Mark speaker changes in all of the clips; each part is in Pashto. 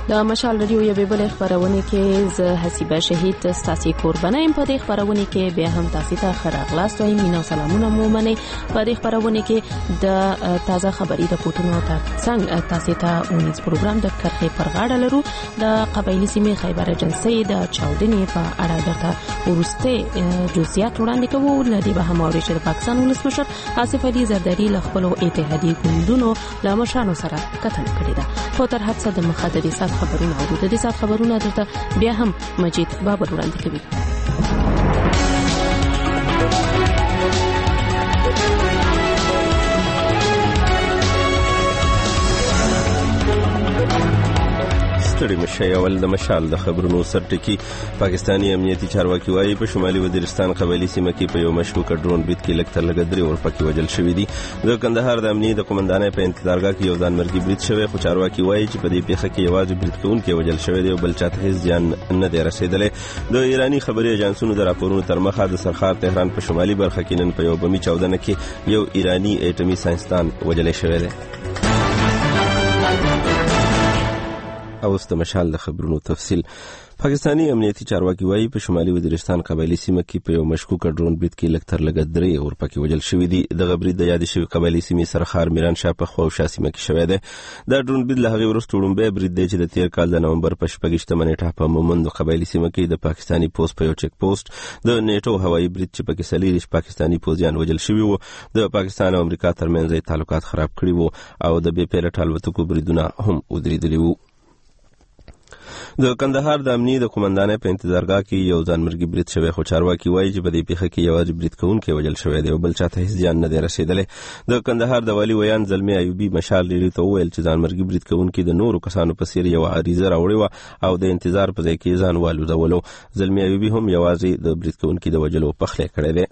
Speaker 1: د مشال رادیو یوې بلې خبرونه کې زه حسیبه شهید ستاسو قربانه يم. په دې خبرونه کې بیا هم تاسو ته خراغلاست وایم. مینا سلامونه مو منئ. په دې خبرونه کې د تازه خبري راپورټونو څنګه تاسو ته اونیز پروګرام د کرخې پر غاړه لرو. د قبایلی سیمې خیبر ایجنسی د چاودنې په اړه درته ورسته جزئیات وړاندې کوو. لدی به هم اوري چې پاکستان ولسمشر آصف علي زرداری له خپل اتحادیې ګوندونو له مشرانو سره کتنه کړې ده. خو تر هڅه د مخه د سات خبرونه او د دې سات خبرونه درته بیا هم مجید بابر وړاندې کوي.
Speaker 2: ستړي مشه اول د مشال د خبرونو سرټکی. پاکستانی امنیتي چارواکي وايي په شمالي وزیرستان قبایلی سیمه کې په یو مشکوک ډرون برید کې لږ تر لږه 3 ورپکې وژل شوي دي. د کندهار د امنیتي د قومندانۍ په انتظارګاه کې یو ځانمرګي برید شوی، خو چارواکي وايي چې په دې پیښه کې یوازې برید کوونکی وژل شوی دی او بل چاته هیڅ زیان نه دی رسیدلی. د ایرانی خبري ایجنسونو د راپورونو تر مخه د سرخار تهران په شمالي برخه کې نن په یو بمي چاودنه کې یو ایرانی اټومي ساينسدان وژل شوی دی. او است مشال د خبرونو تفصیل. پاکستانی امنیتي چارواکي وايي په شمالي وزیرستان قبایلی سیمه کې په یو مشکوک ډرون برید کې لږ تر لږه 3 ورپکې وژل شوي دي. د برید د یاد شوی قبایلی سیمې سرخار میران شاه په خوشا سیمه کې شوی دی. دا ډرون برید له هغه وروسته وړاندې برید دی چې د تیر کال د نومبر په 28 نیټه په مومند قبایلی سیمه کې د پاکستانی پوسټ په یو چک پوسټ د نیټو هوایي برید چې پکې سلیریش پاکستانی پوځیان وژل شوي وو د پاکستان او امریکا ترمنځ تعلقات خراب کړي وو او د بې پیلوټ الوتکو بریدونه هم ودرېدلي وو. د کندهار د امنیتي د قومندانۍ په انتظارګاه کې یو ځانمرګي برید شوی، خو چارواکي وايي چې په دې پیښه کې یوازې برید کوونکی وژل شوی دی او بل چاته هیڅ زیان نه دی رسیدلی. د کندهار د والي ویان زلمی ایوبي مشال ریډیو ته وویل چې ځانمرګي برید کوونکی د نورو کسانو په څیر یو عریضه راوړې وه او د انتظار په ځای کې ځان والوزولو. زلمی ایوبي هم یوازې د برید کوونکي د وژلو پخلی کړی دی.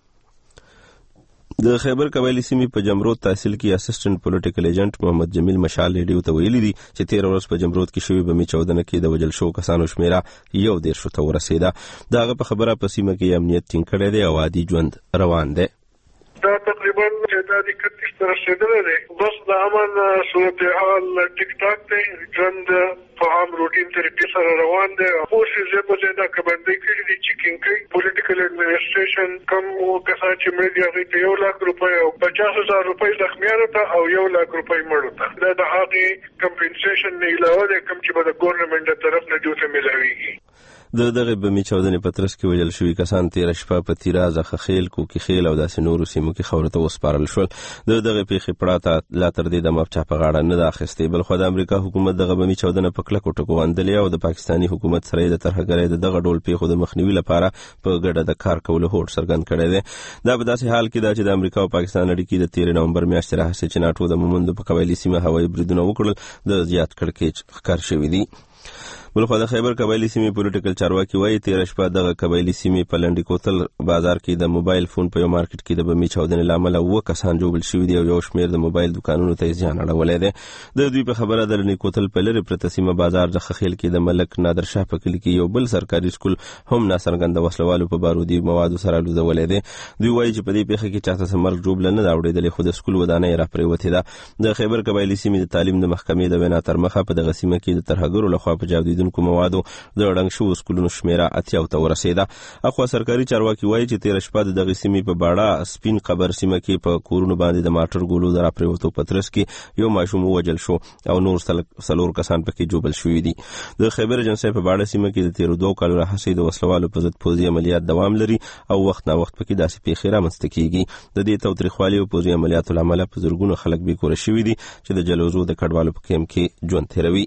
Speaker 2: د خیبر قبایلی سیمې په جمرود تحصیل کې اسسټنټ پولیټیکل ایجنټ محمد جمیل مشال ریډیو ته ویلي دي چې 13 ورځ په جمرود کې شوی بمي چاودنه کې د وژل شوو کسانو شمیره 1.5 ته ورسېده. د هغه په خبره په سیمه کې امنیت ټینګ کړی دی او عادي ژوند روان دی.
Speaker 3: دا تقریبا د 31 تر رسیدلی دی. بس د امن صورتحال ټیک ټاک دی. ژوند په عام روټین طریقې سره روان دی. اوس یې په ځای دا کبندۍ کړي دي چې کینکۍ پولیټیکل اډمنسټریشن کم کسان چې مړه دي هغې ته 1 لک روپۍ او 50,000 روپۍ زخمیانو ته او 1 لک روپۍ مړو ته. دا د هغې کمپنسیشن نه علاوه دی کوم چې به د ګورنمنټ د طرف نه دوی ته میلاویږي.
Speaker 2: د دغه بمي چاودنې په ترڅ کې وژل شوي کسان تېره شپه په تیرا، زخخیل، کوکي خیل او داسې نورو سیمو کې خاورو ته وسپارل شول. د دغه پیښې پړه ته لا تر دې دمه چا په غاړه نه ده اخیستې، بل خو د امریکا حکومت دغه بمي چاودنه په کلکو ټکو غندلې او د پاکستاني حکومت سره د ترهګرۍ د دغه ډول پیښو د مخنیوي لپاره په ګډه د کار کولو هوډ څرګند کړی دی. دا په داسې حال کې ده چې د امریکا او پاکستان اړیکې د 13 نومبر میاشتې راهیسې چې ناټو د مومندو په قبایلي سیمه هوایي بریدونه وکړل د زیات کړکېچ ښکار شوي دي. بلخو د خیبر قبایلی سیمې پولیټیکل چارواکي وايي 13 شپه دغه قبایلی سیمې په لنډی کوتل بازار کې د موبایل فون په یو مارکیټ کې د بمي چاودنې له امله 2 کسان ژوبل شوي دي او یو شمېر د موبایل دوکانونو ته زیان اړولی دی. د دوی په خبره د لنډی کوتل په لرې پرته سیمه بازار د خخیل کې د ملک نادر شاه په کلي کې یو بل سرکاري سکول هم ناڅرګنده وسلوالو په بارودي موادو سره لوځولی دی. دوی وايي چې په دې پیښه کې چاته څه مرګ ژوبله نه ده اورېدلې، خو د سکول ودانۍ راپرېوتې ده. د خیبر قبایلی سیمې د تعلیم د محکمې د وینا تر مخه په دغه سیمه کې د ترهګرو لخوا په چاودېدونکو موادو د ړنګ شوو سکولونو شمیره 80 ته ورسېده. اخوا سرکاري چارواکي وايي چې 13 شپه د دغه سیمې په باړه سپین قبر سیمه کې په کورونو باندې د ماټر ګولو د راپرېوتو په ترڅ کې یو ماشوم ووژل شو او نور 4 کسان پکې ژوبل شوي دي. د خیبر ایجنسۍ په باړه سیمه کې د 13 کالو راهیسې د وسلوالو په ضد پوځي عملیات دوام لري او وخت نا وخت پکې داسې پیښې رامنځته کیږي. د دې تاوتریخوالي او پوځي عملیاتو له امله په زرګونو خلک بې کوره شوي دي چې د جلوزو د کډوالو په کیمپ کې ژوند تېروي.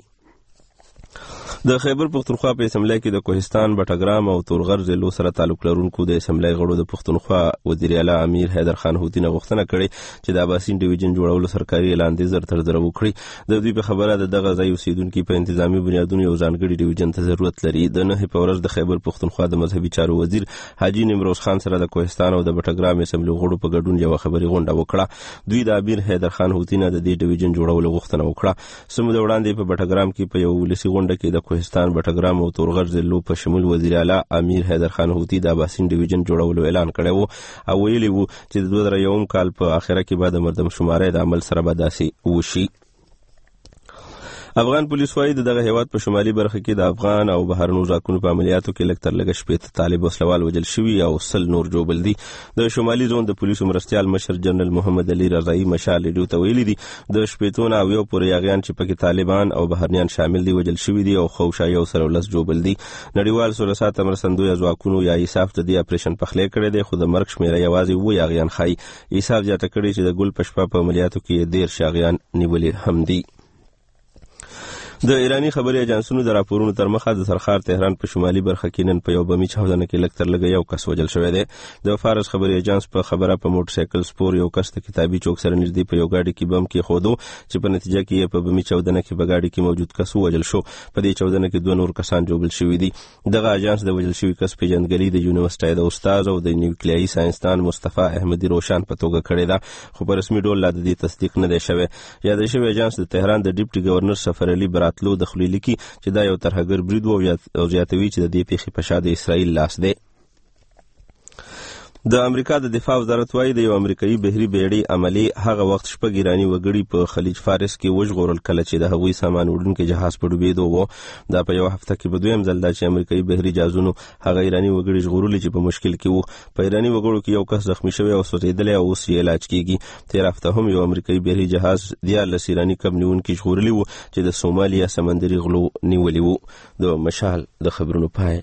Speaker 2: د خیبر پختونخوا په اسمبلی کې د کوهستان، بټګرام او تورغر ضلعو سره تعلق لرونکو د اسمبلی غړو د پختونخوا وزیر اعلی امیر حیدر خان هوتي نه غوښتنه کړې چې د اباسین ډیویژن جوړولو سرکاري اعلان دې زر تر زره وکړي. د دوی په خبره د دغه ځای اوسیدونکي په انتظامی بنیادونو یو ځانګړي ډیویژن ته ضرورت لري. د 9 په ورځ د خیبر پختونخوا د مذهبي چارو وزیر حاجی نیمروز خان سره د کوهستان او د بټګرام اسمبلی غړو په ګډون یو خبري غونډه وکړه. دوی د امیر حیدر خان هوتي نه د دې ډیویژن جوړولو غوښتنه وکړه. سمو د وړاندې په بټګرام کې په یو ولسي غونډه کې د کوهستان، بټګرام او تورغر ضلعو په شمول وزیر اعلی امیر حیدر خان هوتي د اباسین ډیویژن جوړولو اعلان کړی وو او ویلي وو چې د 2001 کال په اخره کې به د مردم شمارې د عمل سره به داسې وشي. افغان پولیس وايي دغه هیواد په شمالي برخه کې د افغان او بهرنیو ځواکونو په عملیاتو کې لږ تر لږه 80 طالب وسلوال وژل شوي او 100 نور جوړ دي. د شمالي زون د پولیسو مرستیال مشر جنرال محمد علي رضائی مشال ریډیو ته ویلي دي د 80 نه او یو پورې یاغیان چې پکې طالبان او بهرنیان شامل دي وژل شوي دي او خوشایي او سره ولس جوړ دي. نړیوال سولسات مرستندوی ځواکونو یا ایساف ته د اپریشن پخلی کړی دی، خو د مرګ شمیره یوازې و یاغیان خای. ایساف زیاته کړي چې د ګل پشپا په عملیاتو کې 13 شاغیان نیولې هم دي. د ایرانی خبري اجانسونو د راپورونو تر مخه د سرخار تهران په شمالي برخه کې نن په یو بمي چاودنه کې لږ تر لږه یو کس وژل شوی دی. د فارس خبري اجانس په خبره په موټر سایکل سپور یو کس د کتابي چوک سره نږدې په یو گاډي کې بم کې خودو چې په نتیجه کې په بمي چاودنه کې په گاډي کې موجود کس وژل شو. په دې چاودنه کې 2 نور کسان جوړل شوی دي. دغه اجانس د وژل شوی کس پیژندګلوي د یونیورسيټي د استاد او د نیوکلیایي ساينسدان مصطفی احمدي روشان په توګه کړې ده، خو په رسمي ډول لا د دې تصدیق نه دی شوی. یاد شوی اجانس د تهران د ډیپټي گورنر سفر علي براتلو د خلیلي چې دا یو ترهګر برید و او زیاتوي چې د دې پیښې په شا د اسرائیل لاس دی. د امریکا د دفاع وزارت وايي د یو امریکایي بحري بیړۍ عملی هغه وخت شپږ ایرانی وګړي په خلیج فارس کې وژغورل کله چې د هغوی سامان وړونکي جهاز په ډوبېدو و. دا په یو هفته کې په دویم ځل دا چې امریکایي بحري جهازونو هغه ایرانی وګړي ژغورلي چې په مشکل کې وو. په ایرانی وګړو کې یو کس زخمی شوی او سوځېدلی او اوس یې علاج کیږي. تیر هفته هم یو امریکایي بحري جهاز 14 ایرانی کب نیونکي ژغورلي وو چې د سومالیا سمندري غلو نیولي وو. د مشال د خبرونو پای.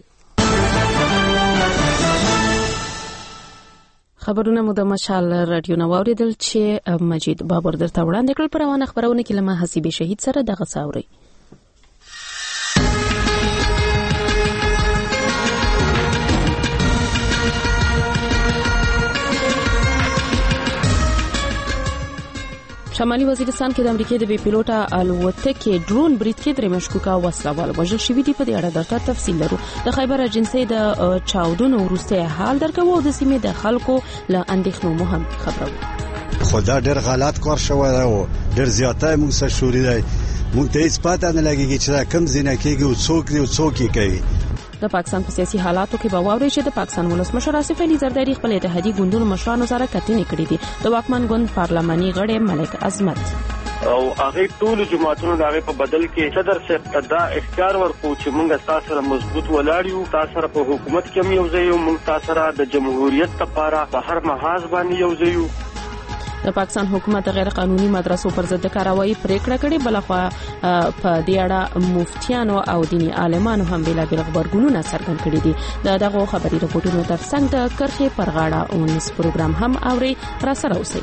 Speaker 1: خبرونه مو د مشال رادیو نو اوریدل چې مجید بابر درته وړاندې کړل. پر روانه خبرونه کې لمه حسیب شهید سره دغه څاوري. شمالي وزیرستان کې د امریکای د بي پيلوټه الوتکې ډرون برید کې درې مشکوکه وسلوال وژل شوي دي. په دې اړه درته تفصیل لرو. د خیبر اجنسي د چاودنو وروسته حال درکو او د سیمې د خلکو له اندېښنو مو هم خبرو.
Speaker 4: خدا ډېر غلط کار شوی دی او ډېر زیاته موږ سره شوري دی. موږ ته هیڅ پته نه لګیږي چې کوم ځینه کېږي او څوک دی او څوک یې کوي.
Speaker 1: د پاکستان په سیاسي حالاتو کې باوري چې د پاکستان ولسمشر آصف علي زرداری خپل اتحادیې ګوندونو مشرانو سره کتنې کړې دي. د واکمن ګوند پارلماني غړی ملک عظمت
Speaker 5: او هغه ټول جماعتونو دغه په بدل کې صدر صاحب ته اختیار ورکو چې موږ تاسو سره مضبوط ولاړ یو، تاسو سره په حکومت کې هم یو ځای یو، موږ تاسو سره د جمهوریت لپاره په هر محاذ باندې یو ځای یو.
Speaker 1: د پاکستان حکومت غیر قانوني مدرسو پر ضد کاروایی پریکړه کړې. بلخوا په دې اړه مفتیانو او دینی عالمانو هم بېلابېل خبرګونونه څرګند کړي دي. دغه خبري رپورټونو ترڅنګ د کرخې پر غاړه اونس پروګرام هم اوري. را سره اوسئ.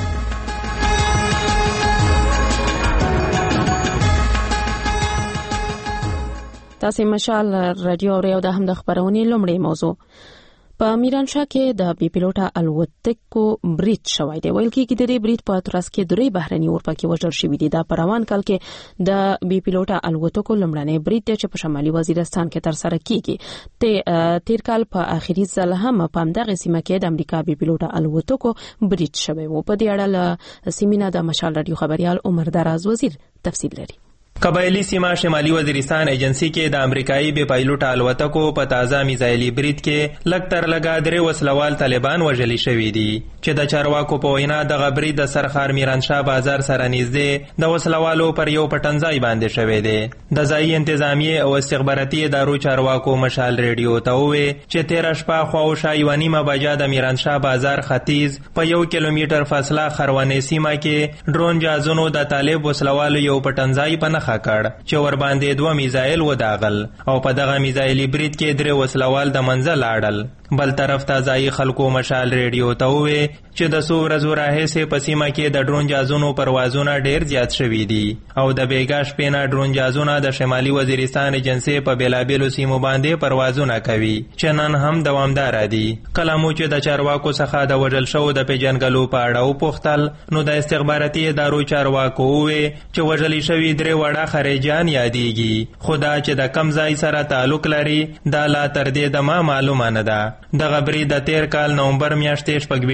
Speaker 1: تاسو مشال رادیو اورئ او د هم د خبرونې لومړی موضوع. په میرانشاه کې د بي پيلوټه الوتکو برید شوی دی. ویل کېږي د دې برید په ترڅ کې درې بهرني اورپکي وژل شوي دي. دا په روان کال کې د بي پيلوټه الوتکو لومړنی برید دی چې په شمالي وزیرستان کې ترسره کیږي. تیر کال په اخیری ځل هم په همدغه سیمه کې د امریکا بي پيلوټه الوتکو برید شوی و. په دې اړه له سیمینه د مشال رادیو خبريال عمر دراز وزیر تفصیل لري.
Speaker 6: قبایلی سیمه شمالي وزیرستان ایجنسی کې د امریکایي بي پایلوټ الوتکو په تازه میزایلي برید کې لږ تر لږه درې وسلوال طالبان وژل شوي دي چې د چارواکو په وینا دغه برید د سرخار میرانشاه بازار سره نږدې د وسلوالو پر یو پټنځای باندې شوی دی. د ځایي انتظامیې او استخباراتي ادارو چارواکو مشال ریډیو ته وویل چې تېره شپه خواوشا 1:30 بجه د میرانشاه بازار ختیځ په 1 کیلومتر فاصله خروانې سیمه کې ډرون جهازونو د طالب وسلوالو یو پټنځای په نښه کړ چې ور باندې 2 میزایل وداغل او په دغه میزایلي برید کې 3 وسلوال د منځه لاړل. بل طرف ته ځایي خلکو مشال ریډیو ته وویل چې د څو ورځو راهیسې په سیمه کې د ډرون جهازونو پروازونه ډېر زیات شوي دي او د بیګا شپې نه ډرون جهازونه د شمالي وزیرستان ایجنسۍ په بېلابېلو سیمو باندې پروازونه کوي چې نن هم دوامداره دي. کله مو چې د چارواکو څخه د وژل شوو د پیژنګلو په اړه وپوښتل نو د استخباراتي ادارو چارواکو وویل چې وژلي شوي 3 وړه خارجیان یادېږي، خو دا چې د کم ځای سره تعلق لري دا لا تر دې دمه معلومه نه ده. دغه برید د تیر کال نومبر میاشتې 26 نیټې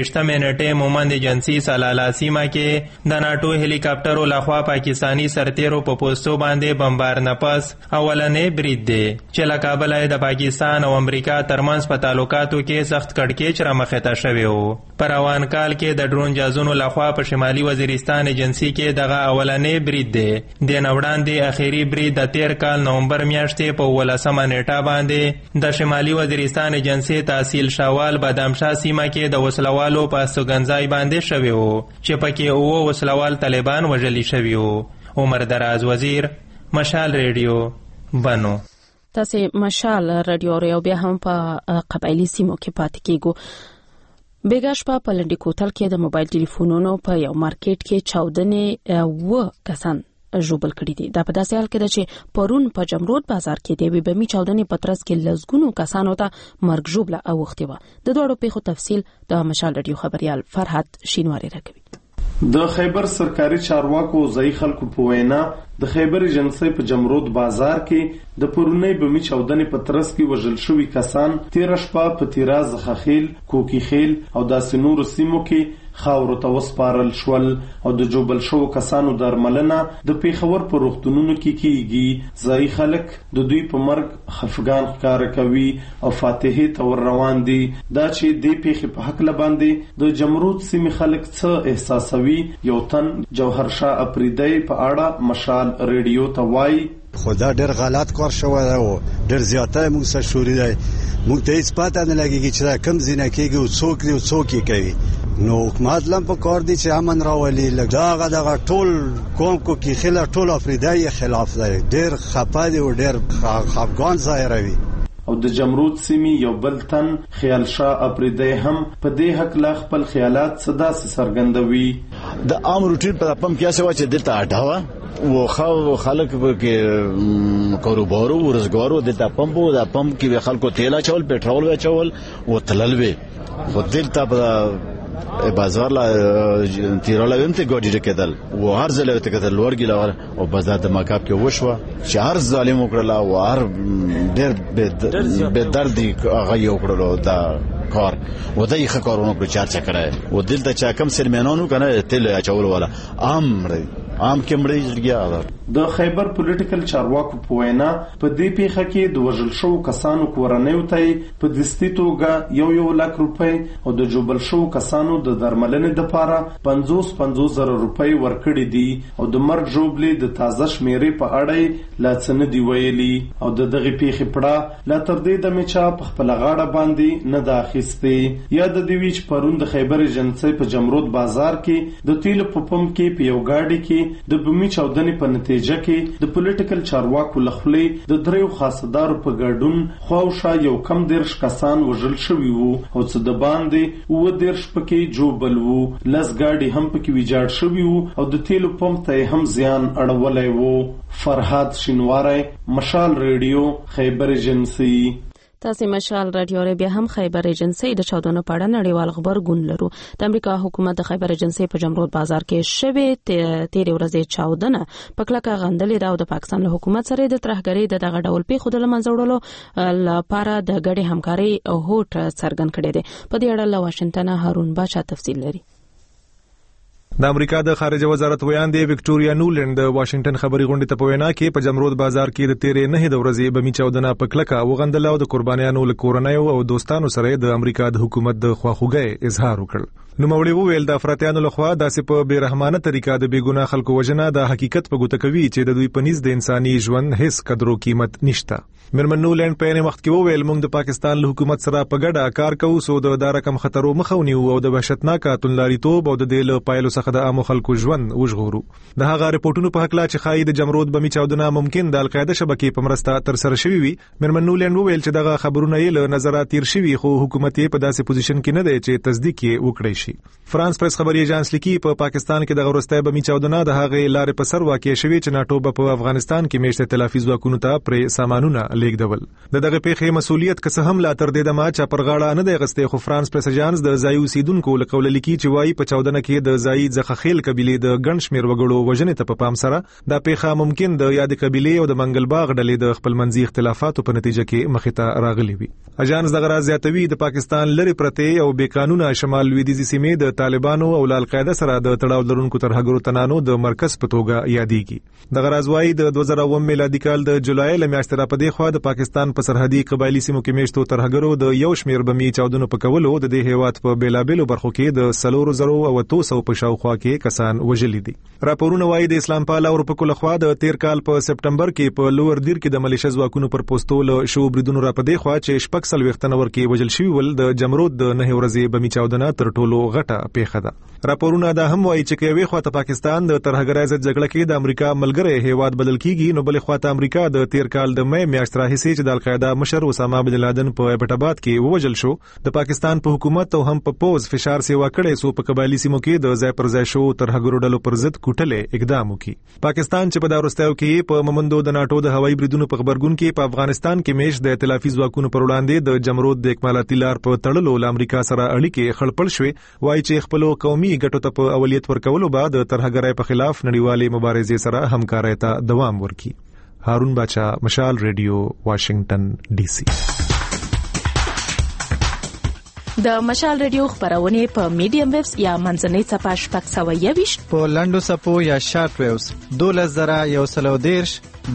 Speaker 6: نیټه مومند ایجنسی سلالا سیمه کې د ناتو هلیکاپټرو لخوا پاکستانی سرتیرو په پوستو باندې بمبار نه پس اولنې برید دی چې له کابل د پاکستان او امریکا ترمنځ په تعلقاتو کې سخت کړکېچ رامخته شوی و. په روان کال کې د ډرون جازونو لخوا په شمالي وزیرستان ایجنسی کې دغه اولنې برید دی. د نوړاندې اخیری برید د تیر کال نومبر میاشتې په 18 نیټه باندې د شمالي وزیرستان ایجنسی تحصیل شاوال بادامشاه سیمه کې د وسلوالو په استوګنځای باندې شوی و چې پکې 9 وسلوال طالبان وژلي شوي وو. عمر دراز وزیر، مشال ریډیو، بنو.
Speaker 1: تاسو مشال ریډیو ریو بیا هم په قبایلی سیمو کې پاتې کیږو. بیګاش په لنډی کوتل کې د موبایل ټلیفونونو په یو مارکیټ کې چاودنې کسان ژوبل کړي دي. دا په داسې حال کې ده چې پرون په جمرود بازار کې د بمي چاودنې په ترڅ کې لزګونو کسانو ته مرګ ژوبله اوښتې وه. د دوړو پیښو تفصیل د مشال رادیو خبريال فرحت شینواری راکوي.
Speaker 7: د خیبر سرکاري چارواکو ځای خلکو په وینا د خیبر ایجنسی په جمرود بازار کې د پرونی بمي چاودنې په ترڅ کې وژل شوي کسان تیر شپه په تیراز خخیل، کوکی خیل او داسې نورو سیمو کې خاورو ته وسپارل شول او د جوبل شو کسانو درملنه د پیښور په روغتونونو کې کیږي. ځای خلک د دوی په مرګ خفګان ښکاره کوي او فاتحې ته ور روان دي. دا چې د پیښې په حق باندې د جمرود سیمې خلک څه احساسوي، یو تن جوهر شاه افریدی په اړه مشال ریډیو ته وایي:
Speaker 4: خدا ډېر غلط کار شوی دی او ډېر زیاته موږ سره شوري دی. موږ ته هیڅ پته نه لګیږي چې دا کم ځینه کېږي او څوک دی او څوک یې کوي. نو حکومت لم په کار دی چې امن راولي. دغه ټول قوم کو کې خلا ټول افریدای خلاف دی. ډېر خپه دی او ډېر خفګان ظاهروي.
Speaker 7: او د جمرود سیمې یو بل تن خیال شاه افریدی هم په دې حق لا خپل خیالات صدا سي څرګندوي.
Speaker 8: د عام روټین په پم کې څه و چې دلته اډاوه و خلک کې کاروبارو ورزګارو د پمپو د پمپ کې خلکو تیلا چول پټرول وچول او تللوي خو دلته په بازار لا تیراله ومته ګاډي کېدل او هر ځل ته کېدل ورګي لا او بازار د ماکاب کې وشوه چې هر ظالم وکړل او هر ډېر به دردي هغه یو کړلو دا کار و دای ښه کارونه کړو چارچا کړه و دلته چا کم سرمنانو کنه تل اچول ولا عام کمړی ځګیا.
Speaker 7: د خیبر پولیټیکل چارواکو په وینا په دې پیښه کې د وژل شو کسانو کورنۍ ته په دستي توګه 1 لک روپۍ او د جوبل شو کسانو د درملنې لپاره 50,000 روپۍ ورکړي دي او د مرګ ژوبلې د تازه شمیرې په اړه لا څه نه دی ویلي او د دغه پیښې پړه لا تر دې د میچا په خپل غاړه باندې نه داخستې. یا د دوی چې پرون د خیبر ایجنسی په جمرود بازار کې د تیل په پمپ کې په یو گاډي کې د بمي چاودنې په نتیجه کې د پولیټیکل چارواکو لخوا د دریو خاصدارو په ګډون خواوشا یو کم 10 کسان وژل شوي وو او څه د باندې 10 پکې جوبل وو. لس ګاډي هم پکې ویجاړ شوي وو او د تیلو پمپ ته هم زیان اړولی وو. فرحات شینواری، مشال ریډیو، خیبر ایجنسی.
Speaker 1: تاسو مشال رادیو بیا هم خیبر ایجنسی د چاودنو په اړه نړیوال خبرګون لرو. د امریکا حکومت د خیبر ایجنسی په جمرود بازار کې شوه تیر ورځې چاودنه په کلکه غندلې ده او د پاکستان له حکومت سره د ترهګرۍ د دغه ډول پیښو د لمنځه وړلو لپاره د ګډې همکاري او هوټ څرګند کړي دي. په دې اړه له واشنگټن هارون باچا تفصیل لري.
Speaker 9: د امریکا د خارجه وزارت ویاندې وکټوریا نولند د واشنگټن خبري غونډې ته په وینا کې په جمرود بازار کې د تیرې 9 د ورځې بمي چاودنه په کلکه وغندله او د قربانیانو له کورنیو او دوستانو سره د امریکا د حکومت د خواخوږۍ اظهار وکړ. نوموړي وویل د افراطیانو لخوا داسې په بیرحمانه طریقه د بیګناه خلکو وژنه د حقیقت په ګوته کوي چې د دوی په نيز د انساني ژوند هیڅ قدر او قیمت نشته. میرمن نولند په یوه وخت کې وویل موږ د پاکستان له حکومت سره په ګډه کار کوو سو د رقم خطرو مخه ونیو او د وحشتناک توندلاریتوب او د دې له پایلو څخه د عام خلکو ژوند وژغورو. د هغه رپورټونو په حق لا چې خای د جمرود بمي چاودنه ممکن د القاعده شبکې په مرسته تر سره شوی وي. میرمن نولند وویل چې دغه خبرونه یې له نظر تیر شوی خو حکومت یې په داسې پوزیشن کې نه دی چې تصدیق یې وکړي شي. فرانس پریس خبري ایجنس لیکي په پاکستان کې د غورستۍ بمي چاودنه د هغه لارې په سر واقع شوی چې ناټو په افغانستان کې میشته تلافي ځواکونو ته پرې سامانونه لیږدول. دغه پیښې مسؤلیت که څه هم لا تر دې د ما چا پر غاړه نه دی غسته خو فرانس پریس ایجنس د ځای اوسیدونکو له قول لیکي چې وایي په چاودنه کې د ځای ځخه خیل قبيله د ګڼ شمیر وګړو وژنې ته په پام سره دا پیښه ممکن د یاد قبيله او د منګلباغ ډلې د خپلمنځي اختلافاتو په نتیجه کې مخې ته راغلي وي. اجانس دغه راز زیاتوي د پاکستان لری پرته او بې قانونه شمال لویدیځي سیمې د طالبانو او القاعده سره د تړاو لرونکو ترهګرو تنانو د مرکز په توګه یادېږي. دغه راز وايي د 2009 میلادي کال د جولای لمیاشتې را پدې خوا د پاکستان په سرحدي قبایلی سیمو کې میشتو ترهګرو د یو شمیر بمي چاودنو په کولو د دې هیواد په بیلابېلو برخو کې د 4,200 په شاوخوا کې کسان وژلي دي. راپورونه وايي د اسلام پال اورپکو لخوا د تیر کال په سپټمبر کې په لوور دیر کې د ملیشه ځواکونو پر پوسټو له شو بریدونو را پدې خوا چې شپږ سلويختنه ورکې وژل شوی ول د جمرود د 9 ورځې بمي چاودنه تر ټولو غټه پیښه ده. راپورونه دا هم وايي چې کوي خواته پاکستان د ترهګرۍ ضد جګړه کې د امریکا ملګری هیواد بدل کیږي، نو بل خواته امریکا د تیر کال د مې میاشتې راهیسې چې د القاعده مشر اسامه بن لادن په ایبټ آباد کې ووجل شو د پاکستان په حکومت او هم په پوز فشار سیوا کړي سو په قبایلی سیمو کې د ځای پر ځای شو ترهګرو ډلو پر ضد کوټلې اقدام وکړي. پاکستان چې په دا وروستیو کې په ممندو د ناتو د هوایي بریدونو په خبرګون کې په افغانستان کې میش د ائتلافي ځواکونو پر وړاندې د جمرود د اکمالاتي لار په تړلو له امریکا سره اړیکې خړپړ شوې، وایي چې خپل قومي ګټو ته په اولیت ورکولو بعد ترهګرۍ په خلاف نړیوالې مبارزې سره همکارۍ ته دوام ورکړي. هارون باچا، مشال ریډیو، واشنگټن ډي سي.
Speaker 1: د مشال ریډیو خبرونه په میډیم ویوز یا منځنۍ صفحه 621
Speaker 10: په لاندو صفو یا شارټ ویوز 12110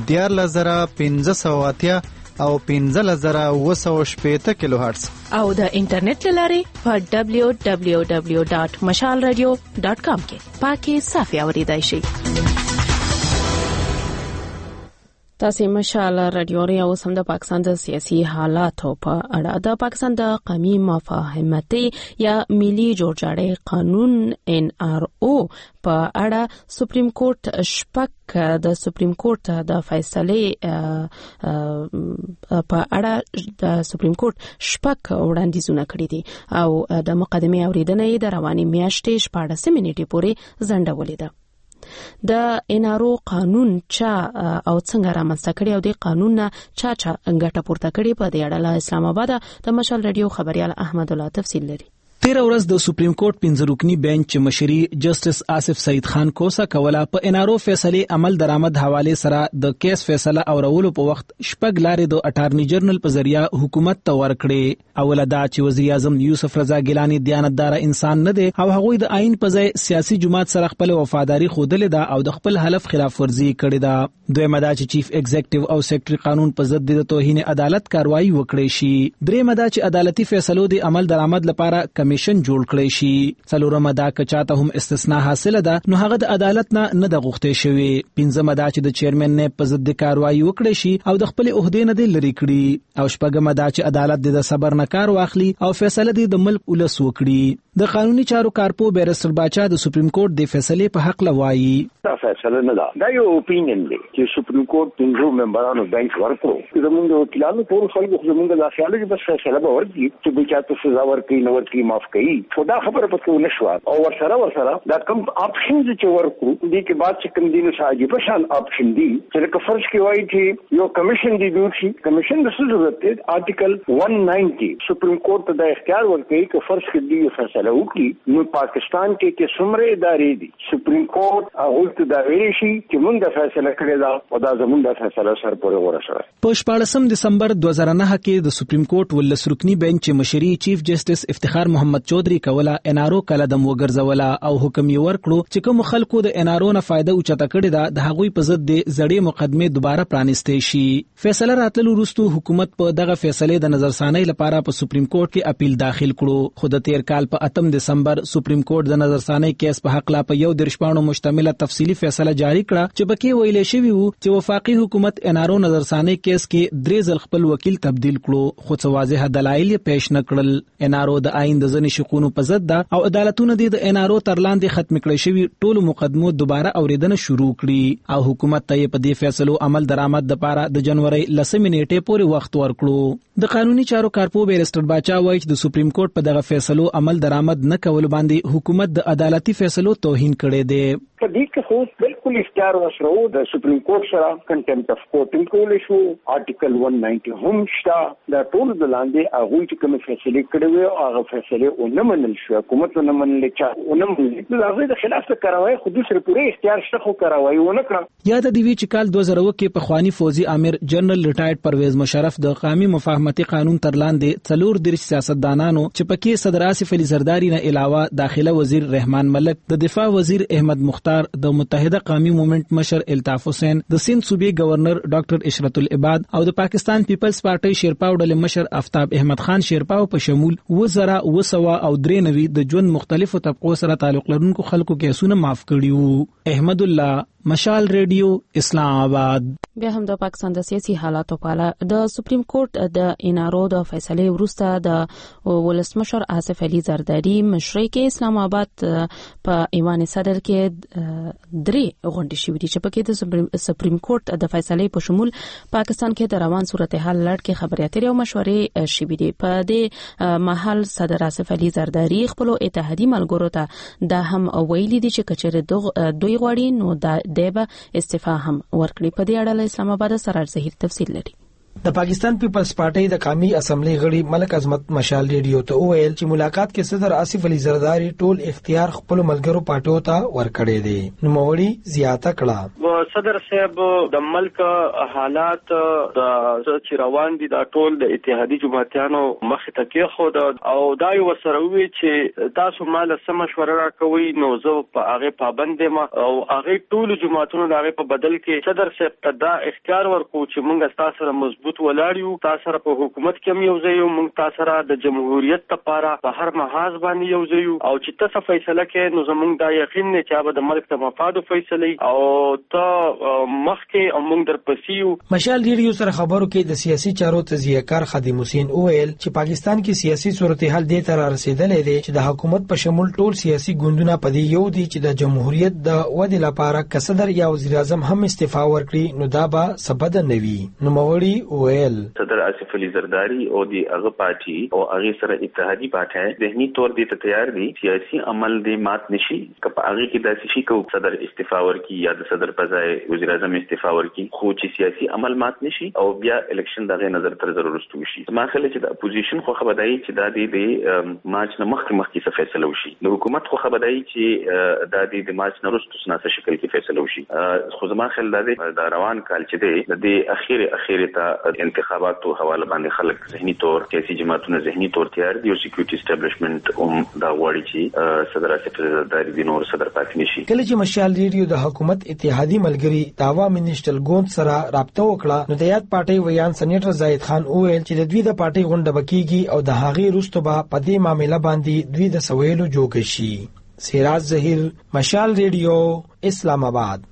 Speaker 10: 14580 او 15780 کیلو هرتز
Speaker 1: او د انټرنیټ لاري په www.mashalradio.com کې پاکي صافي اوریدای شي. تاسو مشال رادیو ری او سم د پاکستان د سیاسي حالاتو په اړه د پاکستان د قومي مفاهمتي یا ملي جوړجاړی قانون NRO په اړه سپریم کورټ د سپریم کورټ د فیصله په اړه د سپریم کورټ شپږ وړاندیزونه کړی دي او د مقدمه اوریدنې د رواني میاشتې 14 منېټې پورې ځنډولې ده. د NRO قانون چا او څنګه رامنځته کړی او د قانون نه چا ګټه پورته کړی په دې اړه اسلام آباد د مشال رادیو خبريال احمد الله تفصیل لري.
Speaker 11: 13 ورځ د سپریم کورټ 15 رکنی بنچ مشري جسټس آصف سعید خان کوسا کولا په NRO فیصله عمل درآمد حواله سره د کیس فیصله اورولو په وخت شپږ لارې د اټارنی جنرال په ذریعہ حکومت ته ورکړي. اوله دا چې وزیر اعظم یوسف رضا ګیلانی دیانتدار انسان نه دی او هغه د آئین په ځای سیاسي جماعت سره خپل وفاداری خوده ده او د خپل حلف خلاف ورزي کړې ده. دویمه دا چې چیف ایگزیکټیو او سیکریټری قانون په ضد د توهین عدالت کاروایی وکړي شي. دریمه دا چې عدالتي فیصلو د عمل درآمد لپاره کمیشن جوړ کړی شي. څلورمه دا چې چاته هم استثناء حاصله ده نو هغه د عدالت نه د غوښتې شوی. پنځمه دا چې د چیرمن نه په ضد کاروایی وکړي شي او د خپل عہدې نه لري کړي. او شپږمه دا چې عدالت د صبر نه کار واخلي او فیصله د ملک ولس وکړي. د قانوني چارو کارپو بیرستر باچا د سپریم کورټ د فیصلې په حق لوایي.
Speaker 12: دا فیصله نه ده، دا یو اپینین دی چې سپریم کورټ 15 ممبرانو بنچ ورکړو. زموږ د وکیلانو ټول خلک زموږ د خیال کې بس فیصله به ورکړي چې به چاته سزا ورکړي نو ورکړي معاف کړي. خدا خبره پکې نشو او ورسره دا کم اپشنز چې ورکو دي کې بعد چې کوم دینه ساجي په شان اپشن دي چې لکه فرض کې وایي چې یو کمیشن دی جوړ شي. کمیشن د څه ضرورت دی؟ آرټیکل 190 سپریم کورټ ته د اختیار ورکړي چې فرض کې دی فیصله وکړي. نو پاکستان کې څومره ادارې دي سپریم کورټ هغه ته دا ویل شي چې موږ د فیصله کړی دا او دا زموږ د فیصله سره پورې ورسره.
Speaker 11: په 14 دسمبر 2009 کې د سپریم کورټ ولس رکنی بنچ مشري چیف جسټس افتخار محمد چودھری کولا NRO کله د موګرزولا او حکم یې ورکړو چې کوم خلکو د NRO نه فائدہ اوچته کړی دا د هغوی په ضد د زړې مقدمه دوباره پرانیستې شي. فیصله راتلو وروسته حکومت په دغه فیصله د نظرثانۍ لپاره په سپریم کورټ کې اپیل داخل کړو. خو د تیر کال په 8 دسمبر سپریم کورټ د نظرثانۍ کیس په حق لا په یو درشپانو مشتمله تفصیلی فیصله جاری کړه چې بکې ویلې شوی وو چې وفاقي حکومت NRO نظرثانۍ کیس کې 3 ځل خپل وکیل تبدیل کړو خو څه واضح دلایل پیش نکړل. NRO د آئین د ځنې شقونو په ضد ده او عدالتونه د NRO تر لاندې ختم کړي شوی ټولو مقدمو دوباره اوریدنه شروع کړي او حکومت ته په دې فیصلو عمل درآمد لپاره د جنوري 10 منېټې پورې وخت ورکړو. د قانوني چارو کارپو بیرستر باچا وایي چې د سپریم کورټ په دغه فیصلو عمل درآمد نه کول باندې حکومت د عدالتي فیصلو توهین کړي دي.
Speaker 12: په دې کې خو بالکل اختیار وسره د سپریم کورټ سره کنټمپټ اف کورټ کول شو آرټیکل 190 هم شته دا ټول د لاندې هغه چې کوم فیصله کړې وي هغه فیصله ونه منل شو حکومت ونه منل چې ونه منل هغه د خلاف کاروای خو د سره پوره اختیار شته خو کاروای ونه کړ
Speaker 11: یاد دی چې کال 2000 کې په خوانی فوزي امیر جنرال ریټایرډ پرویز مشرف د قومي مفاهمتي قانون تر لاندې څلور درش سیاستدانانو چې پکې صدر آصف علي زرداری نه علاوه داخله وزیر رحمان ملک د دفاع وزیر احمد مختار د متحده قومي موومېنټ مشر الطاف حسین د سند صوبې گورنر ډاکټر اشرت العباد او د پاکستان پیپلز پارټي شیرپاو ډلې مشر آفتاب احمد خان شیرپاو په شمول 2093 د ژوند مختلفو طبقو سره تعلق لرونکو خلکو کیسونه معاف کړي وو. احمد الله، مشال ریډیو، اسلام آباد.
Speaker 1: بیا هم د پاکستان د سیاسي حالاتو په اړه د سپریم کورټ د انارو د فیصله وروسته د ولسمشر آصف علي زرداری مشرۍ کې اسلام آباد په ایوان صدر کې درې غونډې شوې دي چې پکې د سپریم کورټ د فیصلې په شمول پاکستان کې د روان صورتحال لړ کې خبرې اترې او مشورې شوې دي. په دې محل صدر آصف علي زرداری خپل اتحادي ملګرو ته دا هم ویلي دي چې کچېره دوی غواړي نو دا دیبه استعفا هم ورکړي. په دې اړه اسلام آباد سره ظاهر تفصیل لري.
Speaker 13: د پاکستان پیپلز پارټي د قومي اسمبلی غړي ملک عظمت مشال ریډیو ته وویل چې ملاقات کې صدر آصف علي زرداری ټول اختیار خپل ملګرو پارټیو ته ورکړي دي. نوموړي زیاته کړه
Speaker 5: صدر صاحب د ملک حالات د چیروان دي د ټول د اتحادي جماعتانو مخ ته کې خو او دای وسره وی چې تاسو مال سم مشوره راکوي نو زه په هغه پابند یم او هغه ټول جماعتونو د هغه په بدل کې صدر صاحب ته دا اختیار ورکو چې موږ تاسو سره مضبوط ولاړیو تاسو سره په حکومت کې یو ځای یو موږ تاسو سره د جمهوریت لپاره په هر محاذ باندې یو ځای او چې تاسو فیصله کې نو زموږ دا یقین نه چې به د ملک ته مفاد فیصله او ته مخکې او موږ درپسیو.
Speaker 13: مشال ریډیو سره خبرو کې د سیاسي چارو تجزیه کار خادم حسین وویل چې پاکستان کې سیاسي صورتحال دې تر رسیدلې ده چې د حکومت په شمول ټول سیاسي ګوندونه په دې یو دي چې د جمهوریت د ودې لپاره کصدر یا وزیر اعظم هم استعفا ورکړي نو دا به سبد نه وي. نوموړي ویل
Speaker 14: صدر آصف علي زرداری او دی هغه پارټي او هغه سره اتحادي پارټي ذهني تور دي ته تیار دي سیاسي عمل دې مات نشي کله هغه کې داسې شي کو صدر استعفا ورکړي یا د صدر په ځای وزیر اعظم استعفا ورکړي خو چې سیاسي عمل مات نشي او بیا الیکشن دغه نظر تر ضرورت وشي. ما خلک چې د اپوزیشن خو خبرداري چې دا د مارچ نه مخکې څه فیصله وشي د حکومت خو خبرداري چې دا د مارچ نه وروسته سناسه شکل کې فیصله وشي. خو زما خل دا روان کال چې د اخیره ته انتخاباتو حواله باندې خلک ذهني تور سیاسي جماعتونه ذهني تور تیار دي او سکیورټي اسټابلیشمنت دا غواړي چې صدر آصف علي زرداری د نور صدر پاتې نشي.
Speaker 13: کله چې مشال ریډیو د حکومت اتحادي ملګری داوا منیشتل ګوند سره رابطه وکړه نو د یاد پارټي ویان سېنیټر زاهد خان وویل چې د دوی د پارټي غونډه بکیږي او د هغې وروسته به په دې معاملې باندې دوی د سویلو جوګ شي. سراج ظهیر، مشال ریډیو، اسلام آباد.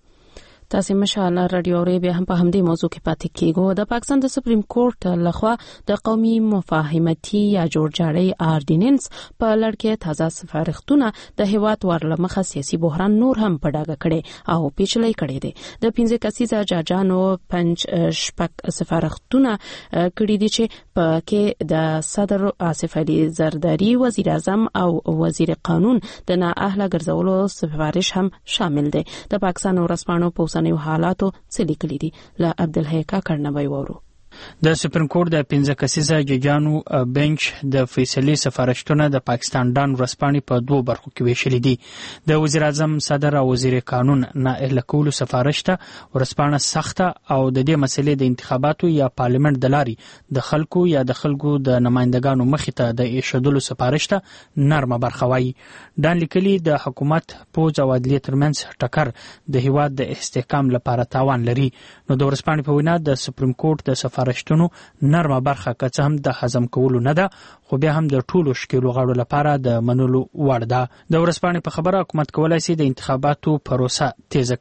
Speaker 1: تاسو مشال رادیو ری به هم په همدې موضوع کې پاتې کیږو. د پاکستان د سپریم کورټ لخوا د قومي مفاهمتي یا جوړجاړی آرډیننس په لړ کې تازه سفارښتونه د هیواد ورلمخه سیاسي بحران نور هم په ډاګه کړي او پیچلې کړي دي. د 15 کسیزه جاجانو 5 شپږ سفارښتونه کړي دي چې په کې د صدر آصف علي زرداری، وزیر اعظم او وزیر قانون د نااهله ګرځولو سفارش هم شامل دي. د پاکستان ورسپانو په نو حالاتو څه لیکلي دي له عبدالحی کاکړ نه وورو.
Speaker 15: د سپریم کورټ د 15 کسیزه ججانو بنچ د فیصلې سفارشتونه د پاکستان ډان ورسپانې په دوه برخو کې ویشلي دي. د وزیر اعظم، صدر او وزیر قانون نااهله کولو سفارشته ورسپانه سخته او د دې مسلې د انتخاباتو یا پارلیمنت د لارې د خلکو یا د خلکو د نمائندګانو مخې ته د ایښودلو سفارشته نرمه برخه وایي. ډان لیکلي د حکومت پوځ او عدلیې ترمنځ ټکر د هیواد د استحکام لپاره تاوان لري. نو د ورسپانې په وینا د سپریم کورټ د سفارشتونو نرمه برخه که څه هم د هضم کولو نه ده خو بیا هم د ټولو شکیلو غړو لپاره د منلو وړ ده. د ورسپانې په خبره حکومت کولای شي د انتخاباتو پروسه تیزه کړي.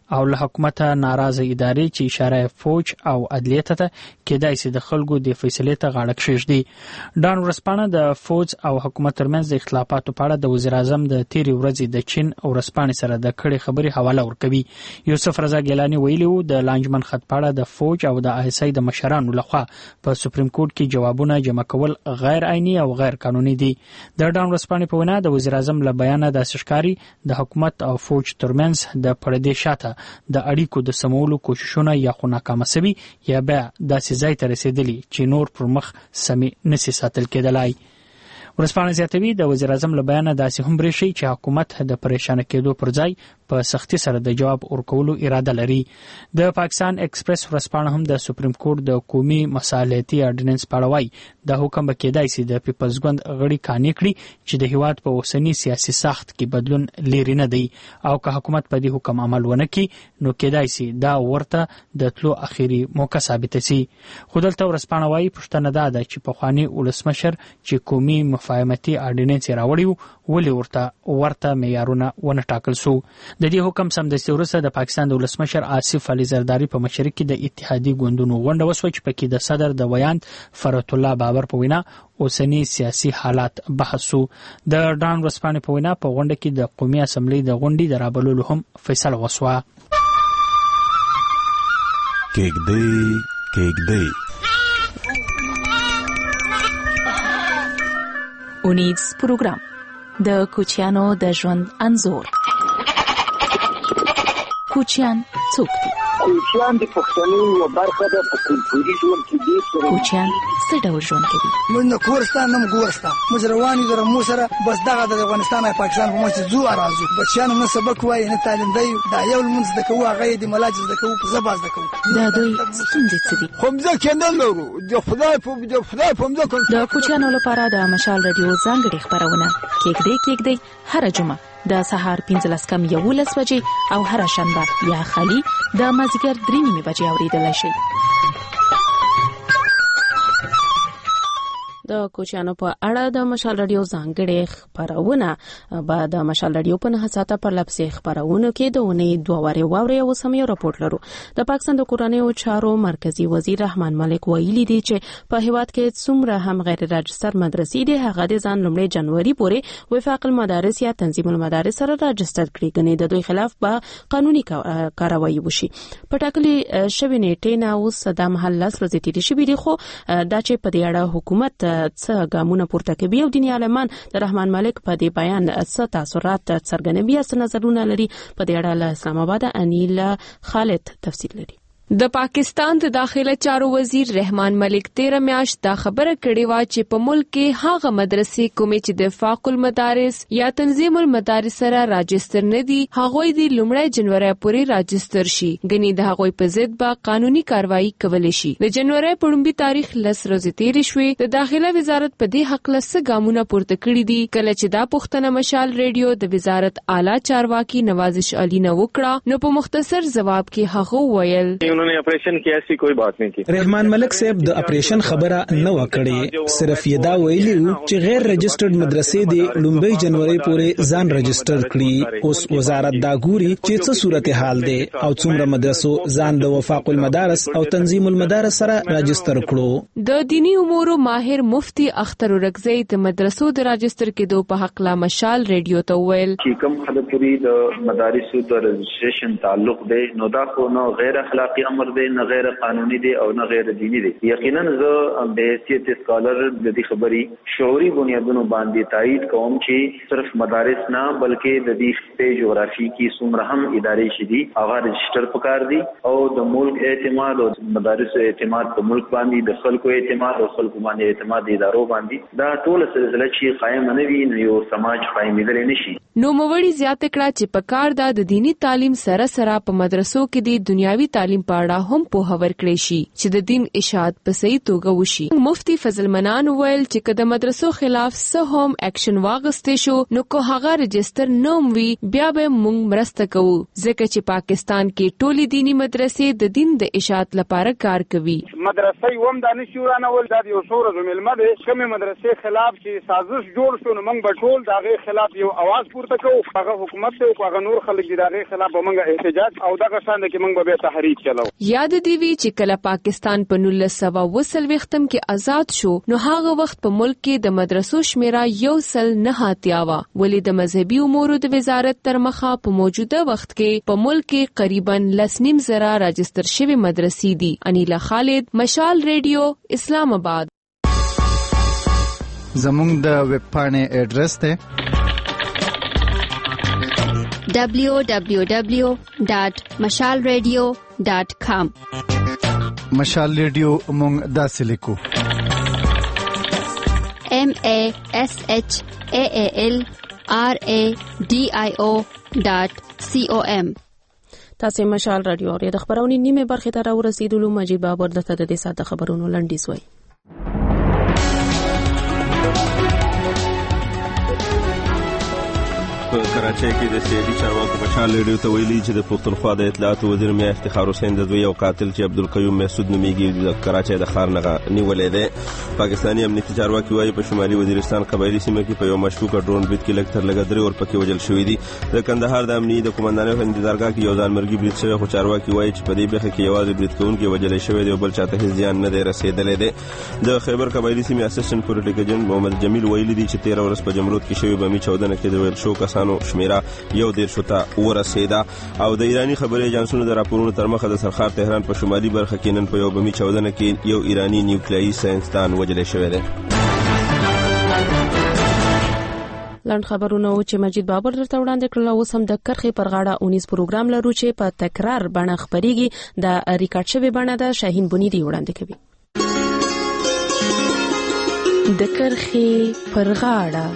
Speaker 15: او له حکومت ناراضه ادارې چې اشاره فوج او عدلیه ته کېدای شي د خلکو د فیصلې ته غاړه کېږدي. ډان ورسپانه د فوج او حکومت ترمنځ د اختلافاتو په اړه د وزیر اعظم د تیرې ورځې د چین او ورسپانې سره د کړې خبرې حواله ورکوي. یوسف رضا ګیلانی ویلي وو د لانجمن خط په اړه د فوج او د ISI د مشرانو لخوا په سپریم کورټ کې جوابونه جمع کول غیر عیني او غیر قانوني دي. د ډان ورسپانې په وینا د وزیر اعظم له بیان د ښکاری د حکومت او فوج ترمنځ د پردې شاته د اړیکو د سمولو کوششونه یا خو ناکامه شوي یا بیا داسې ځای ته رسیدلي چې نور پر مخ سمې نشي ساتل کېدلای. ورسپانه زیاتوي د وزیر اعظم له بیان داسې هم برېښي چې حکومت د پریشان کېدو پر ځای په سختي سره د جواب ورکولو اراده لري. د پاکستان ایکسپریس ورسپانه هم د سپریم کورټ د قومي مصالحتي اورډیننس په اړه وایي د حکم به کېدای شي د پیپلز ګوند غړي قانع کړي چې د هیواد په اوسنی سیاسي ساحت کې بدلون لري نه دی او که حکومت په دې حکم عمل ونه کړي نو کېدای شي دا ورته د تلو اخیری موقع ثابت شي. خو دلته ورسپانه وایي پښتنه دا ده چې پخوانی ولسمشر چې قومي مفاهمتي اورډیننس راوړی ولې ورته معیارونه ونه ټاکل شو. د دې حکم سمدستي وروسته د پاکستان د ولسمشر آصف علي زرداری په مشرۍ کې د اتحادي ګوندونو غونډه وشوه چې پکې د صدر د ویاند فرات الله بابر په وینا اوسنی سیاسي حالات بحث شو. د ډان ورسپانې په وینا په غونډه کې د قومي اسمبلی د غونډې د رابللو هم فیصله وشوه.
Speaker 16: کېږدی
Speaker 1: اونیز پروګرام د کوچیانو د ژوند انځور. کوچیان څوک دي؟
Speaker 12: کوچیان د پښتنو یوه برخه ده په کلتوري ژوند کې دي.
Speaker 1: کوچیان څه ډول ژوند کوي؟
Speaker 17: موږ نه کور شته نه ګور شته، موږ روان یو د رمو سره بس دغه د افغانستان او پاکستان په منځ ځو راځو. بچیانو نه سبق وایي نه تعلیم دی، دا یو لمونځ زده کوو هغه د ملاج زده کوو په ژبه زده کوو.
Speaker 1: دا دوی ستونزې څه دي؟
Speaker 17: خو مځکه نه لرو د خدای په مځکه.
Speaker 1: د کوچیانو لپاره د مشال رادیو ځانګړې خپرونه کېږدی هر جمعه د سهار 15:11 بجې او هر شنبه یا خالي د مازیګر 3:30 بجې اوریدلای شئ. د کوچیانو په اړه د مشال رادیو ځانګړې خپرونه به د مشال رادیو په 9 ساعته پر لپسې خپرونو کې د اونۍ 2 واره واوري او سم یو راپورټ لرو. د پاکستان د کورنۍ او چارو مرکزی وزیر رحمان ملک ویلي دی چې په هیواد کې څومره هم غیر راجستر مدرسې دي هغه د ځان لومړی جنوري پورې وفاق المدارس یا تنظیم المدارس سره راجستر کړي. غني د دوی خلاف به قانوني کاروایی وشي. په ټاکلي شوی نیټه نه اوس د محله سلوزې تیری شوی دي خو دا چې په دې اړه حکومت څه ګامونه پورته کوي او دیني عالمان د رحمان ملک په دې بیان څه تاثیرات څرګندوي څه نظرونه لري په دې اړه له اسلام آباد انیل خالد تفصیل لري.
Speaker 18: د پاکستان د داخله چارو وزیر رحمان ملک 13 میاشت دا خبره کړې و چې په ملک کې هغه مدرسې کومې چې د وفاق المدارس یا تنظیم المدارس سره راجستر نه دي هغه د لومړی جنوري پورې راجستر شي. غني د هغه په ضد به قانوني کاروایی کول شي. د جنوري په لومړي تاریخ 10 ورځې تیرې شوې. د داخله وزارت په دې حق لسه ګامونه پورته کړی دي. کله چې دا پښتنه مشال ریډیو د وزارت اعلی چارواکي نوازش علي نه وکړه نو په مختصر جواب کې هغه وویل
Speaker 19: उन्होंने ऑपरेशन की ऐसी कोई बात नहीं की.
Speaker 11: رحمان ملک صاحب د اپریشن خبره نه وکړي، صرف یې دا ویلي چې غیر رجسټرډ مدرسې د لومړی جنوري پورې ځان رجسټر کړي. اوس وزارت دا ګوري چې څه صورتحال دی او څومره مدرسو ځان د وفاق المدارس او تنظیم المدارس سره رجسټر کړو.
Speaker 18: د دینی امور ماهر مفتی اختر ورکزی د مدرسو د رجسټر کېدو په حق لا مشال ریډیو ته ویل
Speaker 14: چې کوم خلک پوری د مدارسو د رجسټریشن تعلق دی نو دا خو نو غیر اخلاقی امر دی نه غیر قانوني دی او نه غیر دینی دی. یقینا زه به حیثیت سکالر د دې خبرې شعوري بنیادونو باندې تایید کوم چې صرف مدارس نه بلکې د دې په جغرافي کې څومره هم ادارې شدي هغه رجسټر پکار دي او د ملک اعتماد او مدارس اعتماد په ملک باندې د خلکو اعتماد او خلکو باندې اعتماد د ادارو باندې دا ټول سلسله چې قائم نه وي نو یو سماج قائمېدل نشي.
Speaker 18: نو موړي زیات کړه چې پکار دا د دینی تعلیم سره سره په مدرسو کې د دنیاوي تعلیم په اړه هم پوهه ورکړي شي چې د دین اشاعت په صحیح توګه وشي. مفتي فضل منان ویل چې کله مدرسو خلاف څه هم اکشن واغستې شو نو کو هغه رجستر نوم وی بیا به موږ مرسته کوو ځکه چې پاکستان کې ټولي دینی مدرسې د دین د اشاعت لپاره کار کوي.
Speaker 16: مدرسې هم د نشورانه ول د یو شور زملمه ده کومه مدرسې خلاف چې سازش جوړ شو نو موږ به ټول دغه خلاف یو आवाज پورته کوو. هغه حکومت او هغه نور خلک دغه خلاف موږ احتجاج او دغه شان کې موږ به تحریک چلاو.
Speaker 18: یاد دی وی چې کله پاکستان په 1920 کې آزاد شو نو هغه وخت په ملک کې د مدرسو شمیره 109 وا ولې د مذهبي امور د وزارت تر مخه په موجوده وخت کې په ملک کې قریباً 10,000 راجستر شوی مدرسې دي. انیلا خالد، مشال ریډیو، اسلام آباد.
Speaker 10: زموږ د ویب پاڼې ایډریس ته
Speaker 20: www.mashalradio.com.
Speaker 10: مشال ریډیو موږ داسې لیکو
Speaker 20: MASHALRADIO.com.
Speaker 1: تاسو مشال رادیو اورئ. د خبرونې نیمه برخه ته راورسېدلو. مجید بابر د دې ساده خبرونو لنډیز وایي.
Speaker 2: په کراچۍ کې د سیاسي چارواکو مشال ریډیو ته ویلي چې د پښتونخوا د اطلاعات وزیر میا افتخار حسین د دوی یو قاتل چې عبدالقیوم محسود نومیږي د کراچۍ د ښار نه نیولې ده. پاکستاني امنیتي چارواکي وایي په شمالي وزیرستان قبایلی سیمه کې په یو مشکوکه ډرون برید کې لږ تر لږه 3 اور پکې وژل شوي دي. د کندهار د امنیتي د قومندانۍ په انتظارګاه کې یو ځانمرګي برید شوی خو چارواکي وایي چې په دې برخه کې یوازې برید کوونکي وژل شوی دی او بل چاته هیڅ زیان نه دی رسیدلی دی. د خیبر قبایلی سیمې اسسټنټ پولیټیکل ایجنټ محمد جمیل ویلي دي چې 13 ورځ په جمرود کې شوی بمي چاودنه کې د ویل شو کسانو شمیره 1.5 ته ورسېده. او د ایرانی خبري اجنسونو د راپورونو تر مخه د سرخار تهران په شمالي برخه کې نن په یو بمي چاودنه کې یو ایرانی نیوکلیایي ساينسدان وژل شوی دی.
Speaker 1: لاند خبرونه چې مجید بابر درته وړاندې کړل. اوس هم د کرخې پر غاړه 19 پروګرام لرو چې په تکرار بڼه خبريږي. د ریکارډ شوی بڼه د شاهین بنيدي وړاندې کوي. د کرخې پر غاړه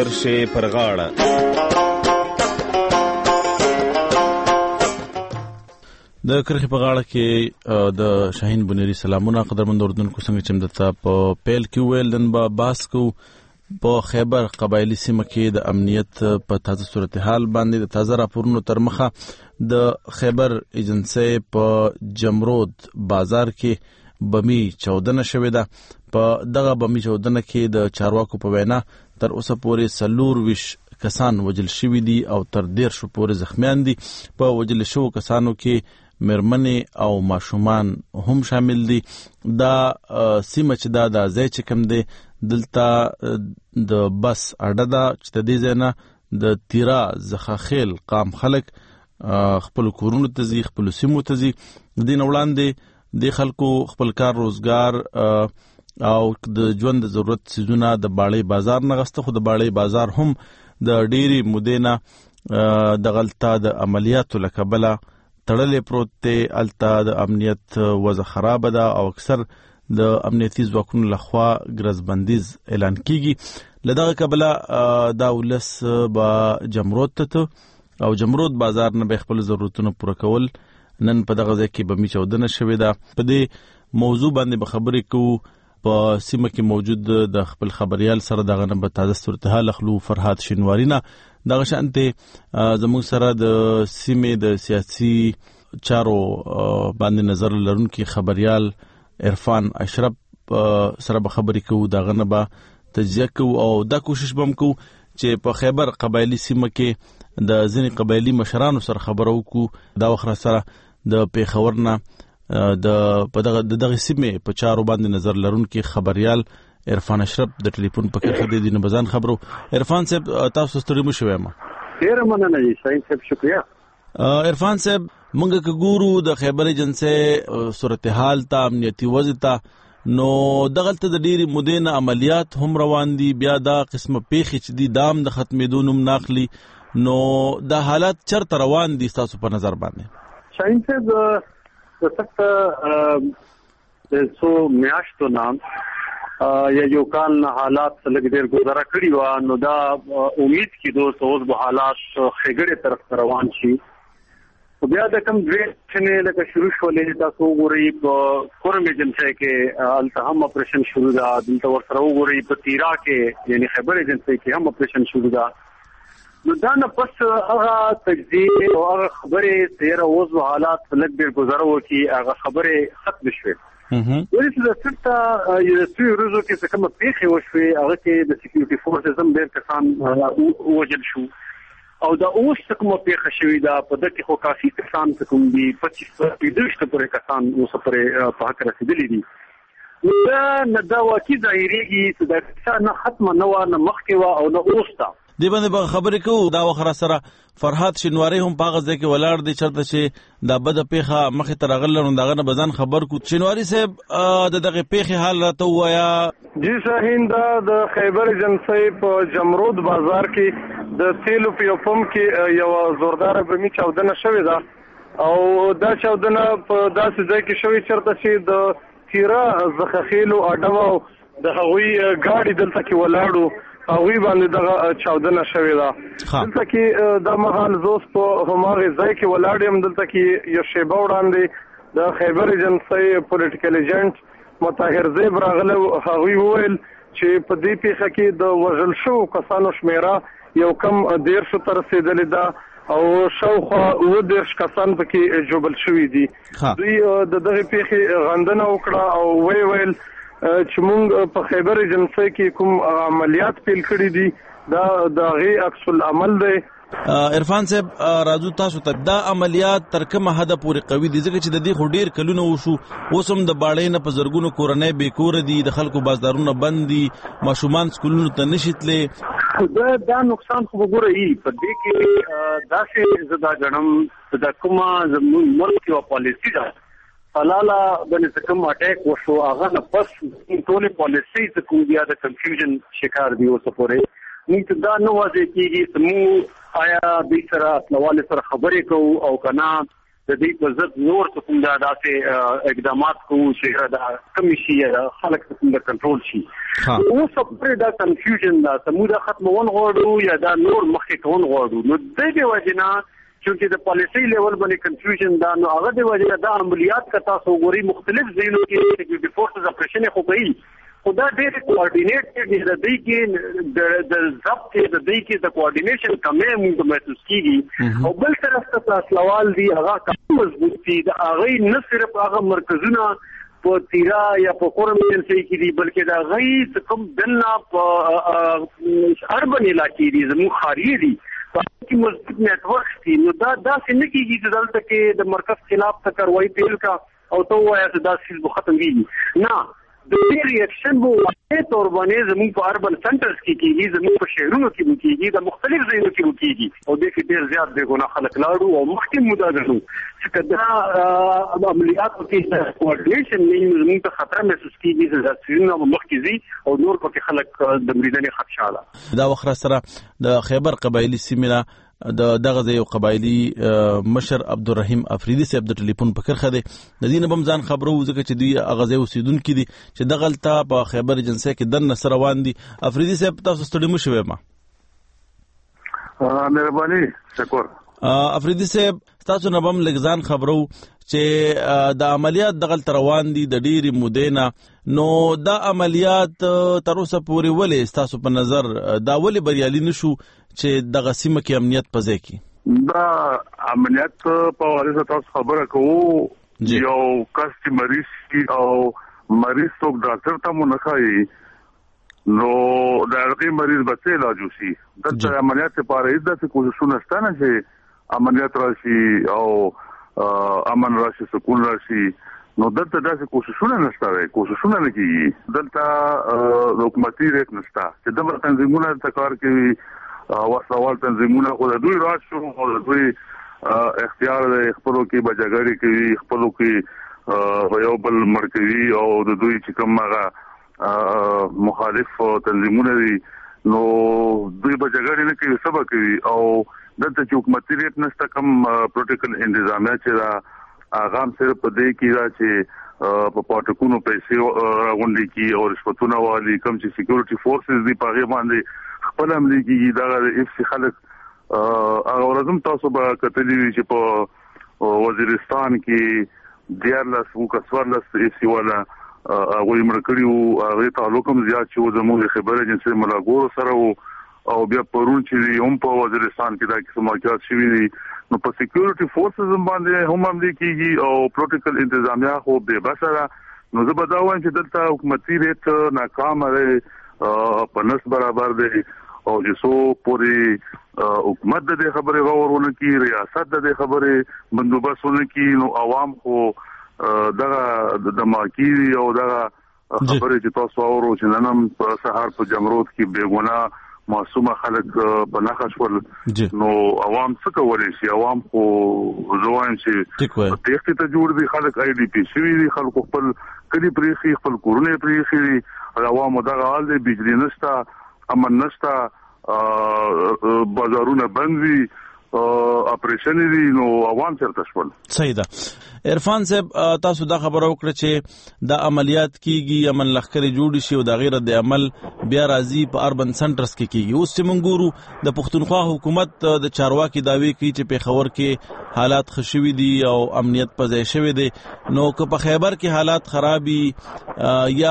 Speaker 21: د کرخې په غاړه کې د شاهین بنيري سلامونه قدرمن اوردونکو څنګه چې مدته په پیل کې ویل نن با باسکو په خیبر قبایلی سیمه کې د امنیت په تازه صورتحال باندې د تازه راپورونو تر مخه د خیبر ایجنسی په جمرود بازار کې بمی چاودنه شوې ده. په دغه بمی چاودنه کې د چارواکو په وینا تر اوسه پورې 24 کسان وژل شوي دي او تر 150 پورې زخمیان دي. په وژل شوو کسانو کې مرمنې او ماشومان هم شامل دي. دا سیمه چې دا د ځای چې کوم دی دلته د بس اډه ده چې د دې ځای نه د تیرا زخاخیل قام خلک خپل کورونو ته ځي، خپل سیمو ته ځي. دین وړاندې د خلکو خپل کار روزګار او د ژوند ضرورت سيزونه د باړې بازار نه غسته. خو د باړې بازار هم د ډېری مودې د غلطه د عملیاتو لکبله تړلې پروت دی. الته د امنیت وضع خراب ده او اکثر د امنیتي ځواکونو لخوا ګرځبندیز اعلان کیږي. لدغه کبله دا ولس با جمرود ته او جمرود بازار نه به خپل ضرورتونه پوره کول. نن په دغه ځای کې بمی چاودنه شوې ده. په دې موضوع باندې به خبرې کوو. په سیمه کې موجود د خپل خبريال سره دغه نه په تازه صورتحال اخلو. فرحات شینوارینا دغه شانته زموږ سره د سیمه د سیاسي چارو باندې نظر لرونکي خبريال عرفان اشرف سره به خبرې کوو. دغه نه به تجزیه کوو او دا کوشش بم کوو چې په خیبر قبایلی سیمه کې د ځینې قبایلی مشرانو سره خبرو کو. دا وخت سره د پیښورنا په دغه سیمه په چارو باندې نظر لرونکي خبريال عرفان اشرف د ټلیفون په کې خدای دین بزان خبرو. عرفان صاحب تاسو ستړي مو شوي ما
Speaker 22: ډیر مننه دي صاحب شکریہ.
Speaker 21: عرفان صاحب مونږ که ګورو د خیبر ایجنسی صورتحال ته امنیتي وضع ته نو دغلته د ډیری مودې نه عملیات هم روان دي. بیا دا قسمه پیښې چې دي دام د ختمېدو نوم ناخلي. نو دا حالات چرته روان دي تاسو په نظر باندې؟
Speaker 22: شاهین صاحب د سخت سو میاشتو نام یا یو کال نه حالات لږ ډیر گزاره کړي و. نو دا امید کې دوست اوس به حالات خېګړې طرف روان شي. بیا د کوم دوی چې لکه شروع شولې تاسو وګورئ په کورم ایجنسي کې التهم اپریشن شروع ده، دلته ورسره وګورئ په تیرا کې یعنی خیبر ایجنسي کې هم اپریشن شروع ده. نو دا نه پس هغه تجزیه او هغه خبرې تیر اوس حالات لږ ډېر گزارو کې هغه خبرې ختم شوه. ولې چې د سټا یو څو ورځو کې څه کوم پیښې وشوي هغه کې د سکیورټي فورسز هم ډېر کسان وژل شو او دا اوس کومه پیښه شوې ده په دغه خو کافي کسان کوم دي 25 پورې کسان اوس پرې په حق رسیدلي دي. نو دا واقعي ظاهريږي چې دا څه نه ختمه نه و نه مخکې و او نه اوس ده.
Speaker 21: دی باندې به خبرې کوو دا وخت سره فرحات شینواری هم په غزه کې ولاړ دی چرته چې دا بده پیښه مخې ته راغله نو داغه نه بزن خبر کو. شینواری صاحب د دغه پیښې حال راته وایا.
Speaker 5: جی شاهین دا د خیبر ایجنسي په جمرود بازار کې د تیلو په پمپ کې یو زوردار بمي چاودنه شوې ده او دا چاودنه په داسې ځای کې شوې چرته چې د تیرا زخخیلو اډو د هغوی ګاډي دلته کې ولاړو هغوی باندې دغه چاودنه شوې ده. دلته کې د مهال زوس په هماغه ځای کې ولاړ یم. دلته کې یو شیبه وړاندې د خیبر ایجنسي پولیټیکل ایجنټ مطهر زیب راغله. هغوی وویل چې په دې پیښه کې د وژل شوو کسانو شمیره یو کم 150 ته رسیدلې ده او شاوخوا 10 کسان پکې جوبل شوي دي. دوی د دغه پیښې غندنه وکړه او ویل چې موږ په خیبر ایجنسي کې کوم عملیات پیل کړی دي دا د غي عکس العمل دی.
Speaker 21: عرفان صاحب راځو تاسو ته دا عملیات تر کومه حد پورې قوي دي ځکه چې د دې خډیر کلونه وشو اوس هم د باړې نه په زرګونو کورنۍ بیکور دي د خلکو بازارونه بند دي ماشومان سکولونو ته نشیتلې.
Speaker 22: دا نقصان خو وګورئ په دې کې داسې زدا غنم د کومه زموږ ملک او پالیسي ده حلاله باندې کوم اٹیک وشو هغه نه پس ټولې پالیسي څخه کوم بیا د کنفیوژن شکار دی اوس پورې موږ دا نو واځي چې مو آیا د سره خپلواله سره خبرې کوو او کنا د دې په ضد نور کوم دا داسې اقدامات کوو چې دا کمیشي خلک څنګه کنټرول شي. اوس پورې دا کنفیوژن دا سموده ختمون غواړو یا دا نور مخکې کون غواړو. نو د دې وجنه چې د پالیسي لیول باندې کنفیوژن دا نو هغه د وجه دا عملیات کتا سو غوري مختلف ځینو کې سکیورټي فورسز اپریشن خو کوي خدا ډېر کوارډینیټ دی د دې کې د ضبط د دې کې د کوارډینیشن کمې موږ محسوس کیږي او بل طرف ته سوال دی هغه مضبوط دي د هغه نه صرف هغه مرکزونه په تیرا یا په کورم ایجنسي کې دي بلکې دا غي کوم دلنا په اربن علاقې دي زمو خارجي دي چې مضبوط نیټورک دي. نو دا څنګه کیږي چې دلته کې د مرکز خلاف کاروایی پیل کا او تو وایا چې دا سیس ختم کیږي نه د دې ریاکشن وو په تور باندې زموږ په اربن سنټرز کې کیږي زموږ په شهرونو کې کیږي د مختلف ځایونو کې کیږي او د کې ډیر زیات دغه خلک لاړو او مخکې مودا غنو چې کدا عملیات کې کوارډینیشن نه زموږ ته خطر محسوس کیږي چې ځینې مخکې زی او نور پکې خلک د مریدنې خدشاله.
Speaker 21: دا وخت سره د خیبر قبایلی سیمه دغه یو قبایلی مشر عبدالرحیم افریدی صاحب د ټلیفون په کرخه دی د دین بمزان خبرو ځکه چې دوی اغازه اوسیدونکو دي چې دغلطه په خیبر ایجنسي کې د نصر روان دي. افریدی صاحب تاسو ستړي مو شوي ما
Speaker 22: مهرباني شکر.
Speaker 21: افریدی صاحب تاسو نه بم لګزان خبرو چې د عملیات دغلطه روان دي د ډېری مودې نو دا عملیات تر اوسه پورې ولې تاسو په نظر دا ولې بریالي نشو چې دغه سیمه کې امنیت پځای کی
Speaker 3: دا عملیات په واسطه تاسو خبره کوو یو کس مریض او مریض څوک ډاکټر ته مونږ خایي نو دا هغه مریض به علاج وشي دغه عملیات لپاره د کوششونه ستانه چې عملیات راشي او امن راشي سکون راشي نو دلته داسې کوششونه نشته کوششونه نه کیږي دلته حکومتي ریټ نشته چې د تنظیمونو تکار کوي وسوال تنظیمونه خو د دوی راشو او د دوی اختیار د خپلو کې بجګړې کوي خپلو کې یو بل مرکزي او د دوی چې کوم هغه مخالف تنظیمونه دي نو دوی بجګړې نه کوي سبا کوي او دلته چې حکومتي ریټ نشته کوم پروتوکول انتظامیه چې دا اغام صرف په دې کې دا چې په پټکونو پیسې راغونډي کی او رشوتونه والی کوم چې سکیورټي فورسز دی په هغه باندې خپل عملي کیږي دا اف سی خلک هغه ورځم تاسو به کتلې چې په وزیرستان کې دیارلس وکسورلس ایسی والا غوی مرکړیو هغه تعلق هم زیات چې زموږ خبره جنسي ملاګور سره او بیا پرون چې هم په وزیرستان کې دا کیسه واقعات شوي دي نو په سکیورټي فورسز باندې هم باندې کیږي او پروتوکول انتظامیه خو به بسره نو زه به دا وایم چې دلته حکومتي ریټ ناکام دی په نس برابر دی او چې سو پوری حکومت د خبره غوړونه کی ریاست د خبره بندوبستونه کی نو عوام خو دغه د ماکی او دغه خبره چې تاسو اورو چې ننم په سهار په جمرود کې بیگونه معصومه خلک په نخښ ول نو عوام څه کولای شي عوام خو زوایم چې تخته ته جوړ دي خلک آی ډی پی شوی دي خلک خپل کلی پریخي خپل کورونه پریخي عوام دغه حال دي بجلی نشتا امن نشتا بازارونه بند دي اپریشن دي نو عوام چرته شول
Speaker 21: صحیح ده عرفان صاحب تاسو دا خبره وکړه چې د عملیات کیږي امن لخرې جوړ شي او د غیر د عمل بیا راځي په اربن سنټرز کې کیږي اوس چې مونږ ګورو د پښتونخوا حکومت د چارواکي داوی کوي چې په خبر کې حالات خشوي دي او امنیت په ځای شوی دی نو که په خیبر کې حالات خرابي یا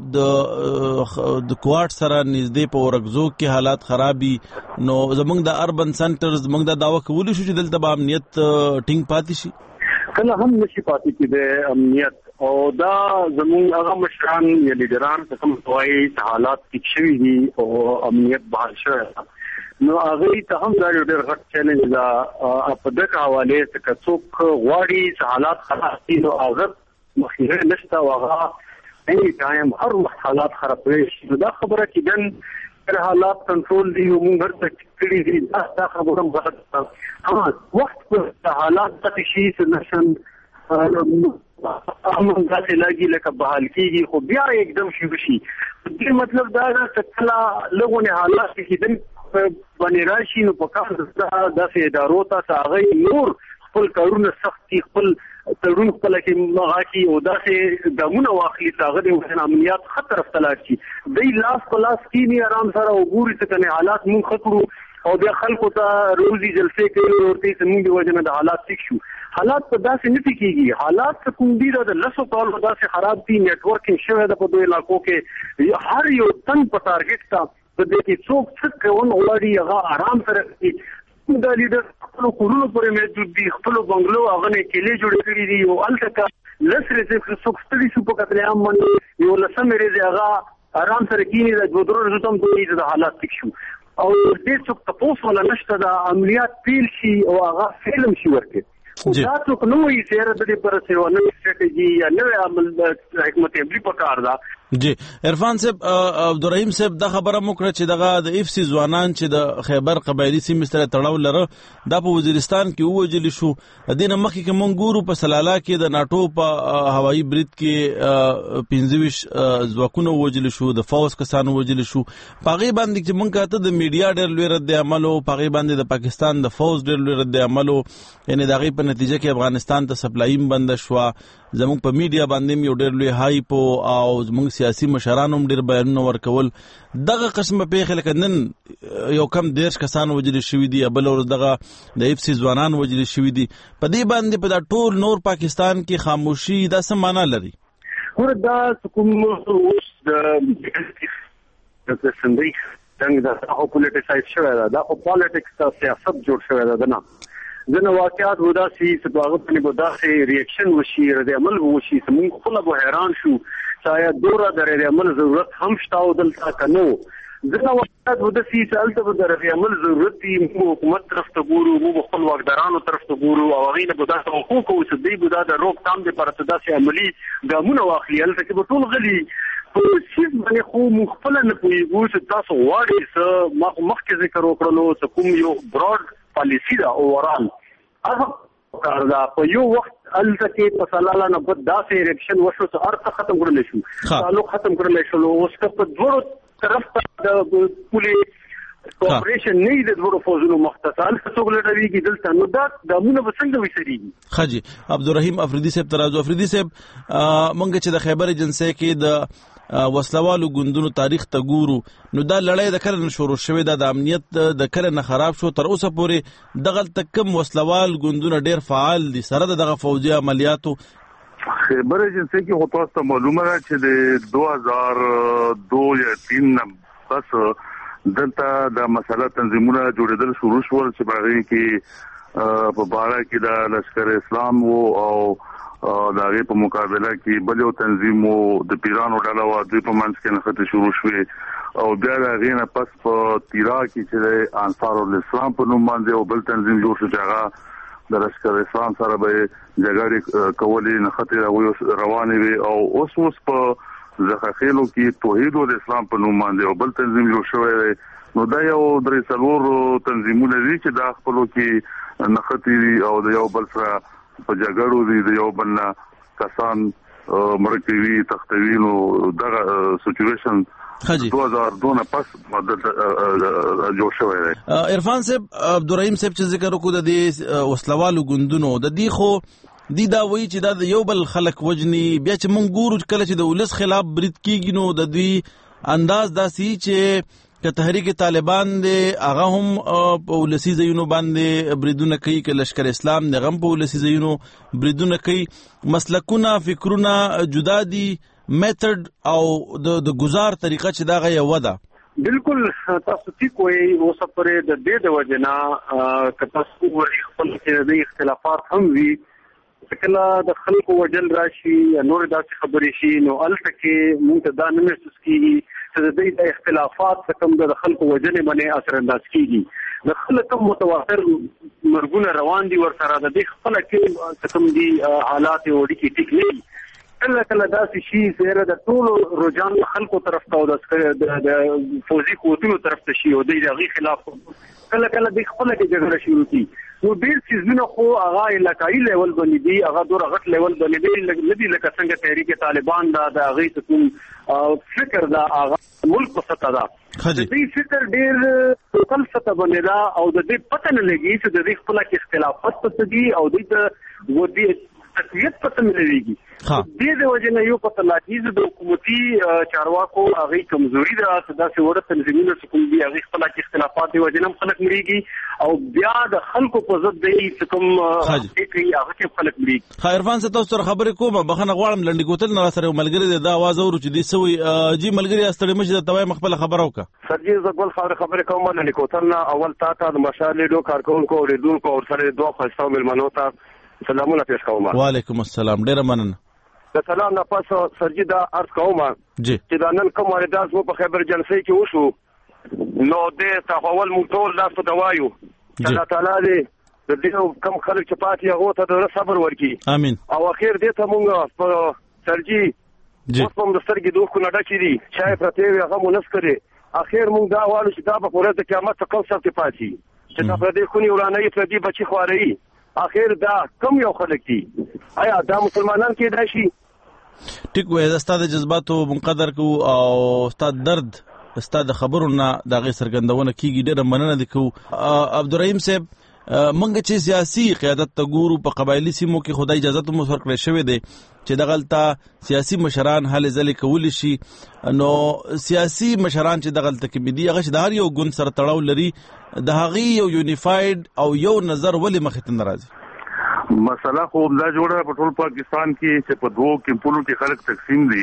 Speaker 21: د کوارټ سره نږدې په ورغزو کې حالات خرابي نو زمونږ د اربن سنټرز موږ دا داوا کولی شو چې دلته به امنیت ټینګ پاتې شي
Speaker 22: کله هم نشي پاتې کېده امنیت او دا زموږ هغه مشران یا لیډران کوم توای حالات ټیک شوي دي او امنیت بحال شوی نو هغه ته هم دا ډېر غټ چیلنج دا په دغه حواله څخه څوک غواړي حالات خراب دي نو هغه مخیره نشته واغه ای ټایم هر وخت حالات خراب شي دا خبره چې دن حالات کنټرول دي او موږ هر څه کړی دي دا خبره هم غلط ده وخت په حالات څه شي سنشن امن ذاتي لګي لکه بحال کیږي خو بیا एकदम شي دې مطلب دا چې کله لغونه حالات کې دن باندې راشي نو په کار د ادارو ته هغه نور خپل کارونه سختي خپل تړون خپل کې مغاکی او داسې دمونه واخلي هغه د امنیت خطر افتلاږي شي د لاس پلاس کې نه آرام سره وګوري چې کنه حالات مون خطرو او بیا خلکو ته روزي جلسه کوي او ورته زموږ د وجنه د حالات ټیک شو حالات په داسې نه کیږي حالات کوم دي د لسو کال داسې خراب دي نیټورکینګ شوی د په دوی علاقو کې هر یو تن په ټارګټ تا د دې کې څوک څه کوي وړي هغه آرام سره دا لیډر خپل کورونو پورې محدود دي خپل بنگلو هغه نه کېلې جوړ کړی دي او الټکا لسره چې څوک ستړي شو په قتل عام باندې یو لسمه ریزه هغه آرام سره کینی د جوړو رسوم دوی د حالات ټیک شو او دې څوک تاسو ولا نشته د عملیات پیل شي او هغه فلم شي ورته دا څوک نو یې سره د دې پر سیوا نو استراتیژي یا نو عمل حکمت عملی پکار دا
Speaker 21: جی عرفان صاحب عبدالرحیم صاحب دا خبره مکړه چې دغه د اف سی ځوانان چې د خیبر قبایلی سیمې سره تړاو لره دا په وزیرستان کې ووجل شو دینه مخکې کې مونږ ګورو په سلاله کې د ناټو په هوایي برید کې 25 ځواکونه ووجل شو د فوز کسانو ووجل شو پاغي باندې چې مونږ ته د میډیا ډېر لوی رد عمل او پاغي باندې د پاکستان د فوز ډېر لوی رد عمل یعنی دغه په نتیجه کې افغانستان ته سپلایم بند شو زموږ په میډیا باندې یو ډېر لوی هایپ او زموږ سیاسي مشرانو ډېر بیانونه ورکول دغه قسمه پیښه لکه نن یو کم 10 کسان وجل شوی دي بل ور دغه د اف سی ځوانان وجل شوی دي په دې باندې په دا ټول نور پاکستان کې خاموشي دا څه معنی لري
Speaker 22: وردا کوم اوس د سندري څنګه دا خو پولیټیسایز شوی دا خو پالیټکس ته سیاست جوړ شوی دا نه ځنه واقعات ودا سي چې هغه په بودا سي ریاکشن وشي رد عمل وشي موږ خپل به حیران شو شاید دوره د رد عمل ضرورت هم شته او دلته کنو ځنه واقعات ودا سي چې البته د رد عمل ضرورت دی حکومت طرف ته ګورو موږ خپل واقدارانو طرف ته ګورو او هغه نه بودا حقوق او چې بودا د روک تام د پرتدا سي عملی ګامونه واخلي البته کې ټول غلي په شي باندې خو مخفل نه پويګو چې تاسو واړی څه مخکې ذکر وکړلو چې کوم یو براډ پالیسی دا اورال هغه کاردا په یو وخت الته په سلاله نه بد داسې ریاکشن وشو چې ارته ختم کړل شو تعلق ختم کړل شو اوس په دوه طرف ته د پولیس کوپریشن نه د دوه فوزونو مختصر څوک لټوي کې دلته نو دا دمونه وسنګ وسريږي
Speaker 21: خجي عبدالرحیم افریدی صاحب ترازو افریدی صاحب مونږ چې د خیبر ایجنسی کې د وسلوالو ګوندونو تاریخ ته ګورو نو دا لړۍ د کله شروع شوې ده د امنیت د کله نه خراب شو تر اوسه پورې دغه تکم وسلوال ګوندونه ډیر فعال دي سره دغه فوجي عملیاتو
Speaker 3: خبر ایجنسی کې هو تاسو ته معلومه ده چې د 2002 یا 2003 پس دلته د مسله تنظیمونه جوړېدل شروع شول چې باغې کې په بارا کې د لشکر اسلام او د هغه په مقابله کې بل یو تنظیم د پیرانو ډله و دوی په منځ کې نښته شروع شوې او بیا د هغې نه پس په تیرا کې چې انصار الاسلام په نوم باندې او بل تنظیم جوړ شو چې هغه د لشکر اسلام سره به جګړې کولې نښتې روانې وي او اوس په زخخیلو کې توحید الاسلام په نوم باندې او بل تنظیم جوړ شوی نو دا یو درې څلور تنظیمونه دي چې د خپلو کې نښتې او د یو بل سره په جګړو دي د یو بل کسان مرکوي تختوي نو دغه سچويشن 2002 پس جوړ شوی دی.
Speaker 21: عرفان صاحب عبدالرحیم صاحب چې ذکر وکړو د دې وسلوالو ګوندونو د دې خو دی دا وایي چې دا د یو بل خلک وجني بیا چې موږ ګورو کله چې د ولس خلاف برید کیږي نو د دوی انداز داسي چې که تحریک طالبان دی هغه هم په ولسی ځایونو باندې بریدونه کوي که لشکر اسلام دی هم په ولسی ځایونو بریدونه کوي مسلکونه فکرونه جدا دي میتھډ او د گزار طریقه چې دا غي ودا
Speaker 22: بالکل تاسو ټیک وایي او سپره د دې د وجنا که تاسو ورې خپل کې د اختلافات هم وي کله د خلکو وجل راشي نور داسې خبرې شي نو الټکه مونږ دا نه محسوس کیږي چې د دې اختلافات کوم د خلکو وجنې باندې اثر انداز کیږي د خلکو متواتر مرګونه روان دي ورسره د دې خپل کې کوم دي حالات وړي کې ټیک نه کله داسې شي چې د ټول رجحان خلکو طرف ته او د فوزي قوتونو طرف ته شي او د دې خلاف کله د خپل کې جګړه شروع کی نو ډیر چیزونه خو هغه علاقائی لیول باندې دي هغه دوه غټ لیول باندې دي لدی لکه څنګه تحریک طالبان دا د هغه کوم فکر دا هغه ملک په سطح دا دې فکر ډیر ټول سطح باندې دا او د دې پته نه لګي چې د دې خپل کې اختلافات پته دي او د ودی تقویت پته مليږي دې وجه نه یو پته لاګي د حکومتي چارواکو هغه کمزوري ده دا چې ورته تنظیمونه کوم دي هغه خپل کې اختلافات دی وجه نه خلک مليږي او بیا د خلکو په ضد دی چې کوم کې هغه کې خلک مليږي.
Speaker 21: خیرفان څه تاسو سره خبرې کوم بخنه غواړم لنډی کوتل نه سره ملګری دا आवाज اورو چې دی سوی جی ملګری استړی مشه د توای مخبل خبرو کا
Speaker 6: سرجی زګول خبرې کوم لنډی کوتل نه اول تا د مشالې دو کارکونکو اوریدونکو او سره دوه خاصو ملمنو ته سلامونه پیش کوم.
Speaker 21: وعلیکم السلام ډیر مننه.
Speaker 6: د سلام نه پس سرجی دا عرض کوم چې دا نن کوم واردات مو په خبر جلسې کې وشو نو د تحول موټول لاس په دوایو الله تعالی دې د دې کم خلک چې پاتې هغه ته د صبر ورکړي
Speaker 21: امين
Speaker 6: او اخر دې ته مونږ په سرجی اوس په مسترګې دوه کو نه ډکې دي چې پرته وي هغه مونږ کړي اخر مونږ دا وایو چې دا په ورځ د قیامت څخه کوم څه پاتې چې دا پر دې خونی ورانه پر دې بچي خواري اخر دا کم یو خلک دي آیا دا مسلمانان کې دا شي
Speaker 21: ټیک وای دا ستاسو جذباتو منقدر کو او ستاسو درد ستاسو خبرونه دا غي سرګندونه کیږي ډېر مننه دي کو عبدالرحیم صاحب منګه چې سیاسي قیادت ته ګورو په قبایلی سیمو کې خدای اجازه ته مو ورکړې شوې ده چې دغلطه سیاسي مشران هله ځلې کول شي نو سیاسي مشران چې دغلطه کې بدی هغه شدار یو ګوند سره تړاو لري د هغه یو یونیفاید او یو نظر ولې مخ ته ناراضي
Speaker 3: مسله خو دا جوړه په ټول پاکستان کې چې په دوه کمپونو کې خلک تقسیم دي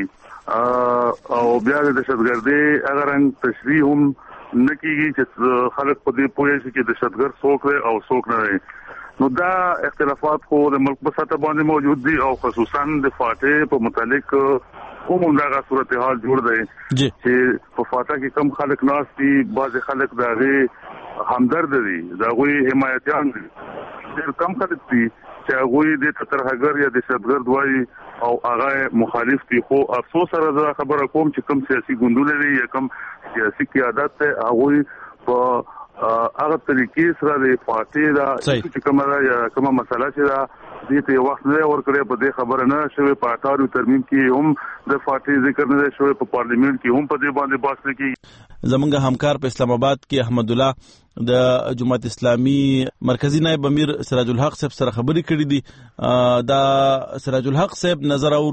Speaker 3: او بیا د دهشتګردي اگر رنګ تشریح هم نکیږي چې خلک په دې پوهې چې دهشتګرد څوک دی او څوک نه دی نو دا اختلافات خو د ملک په سطح باندې موجود دي او خصوصا د فاتح په متعلق کوم دا صورتحال جوړ دی چې په فاتح کې کم خلک ناس دي بعض خلک دغه همدرد دي دغه حمایتيان دي ډېر کم خلک دي چې هغه د ترهګر یا د دهشتګرد وایي او هغه مخالف دي خو افسوس سره خبره کوم چې کم سیاسي ګوندونه لري یا کم سیاسي قیادت ته هغه په هغه طریقې سره د فاتح دا چې کومه مسله چې دا دې ته وخت نه ورکړي په دې خبره نه شوی په اټارو ترمیم کې هم د فاتح ذکر نه شوی په پارلیمنت کې هم په دې باندې بحث نه کیږي.
Speaker 21: زمونږ همکار په اسلام آباد کې احمد الله د جماعت اسلامي مرکزی نائب امیر سراج الحق صاحب سره خبرې کړې دي دا سراج الحق صاحب نظر اورو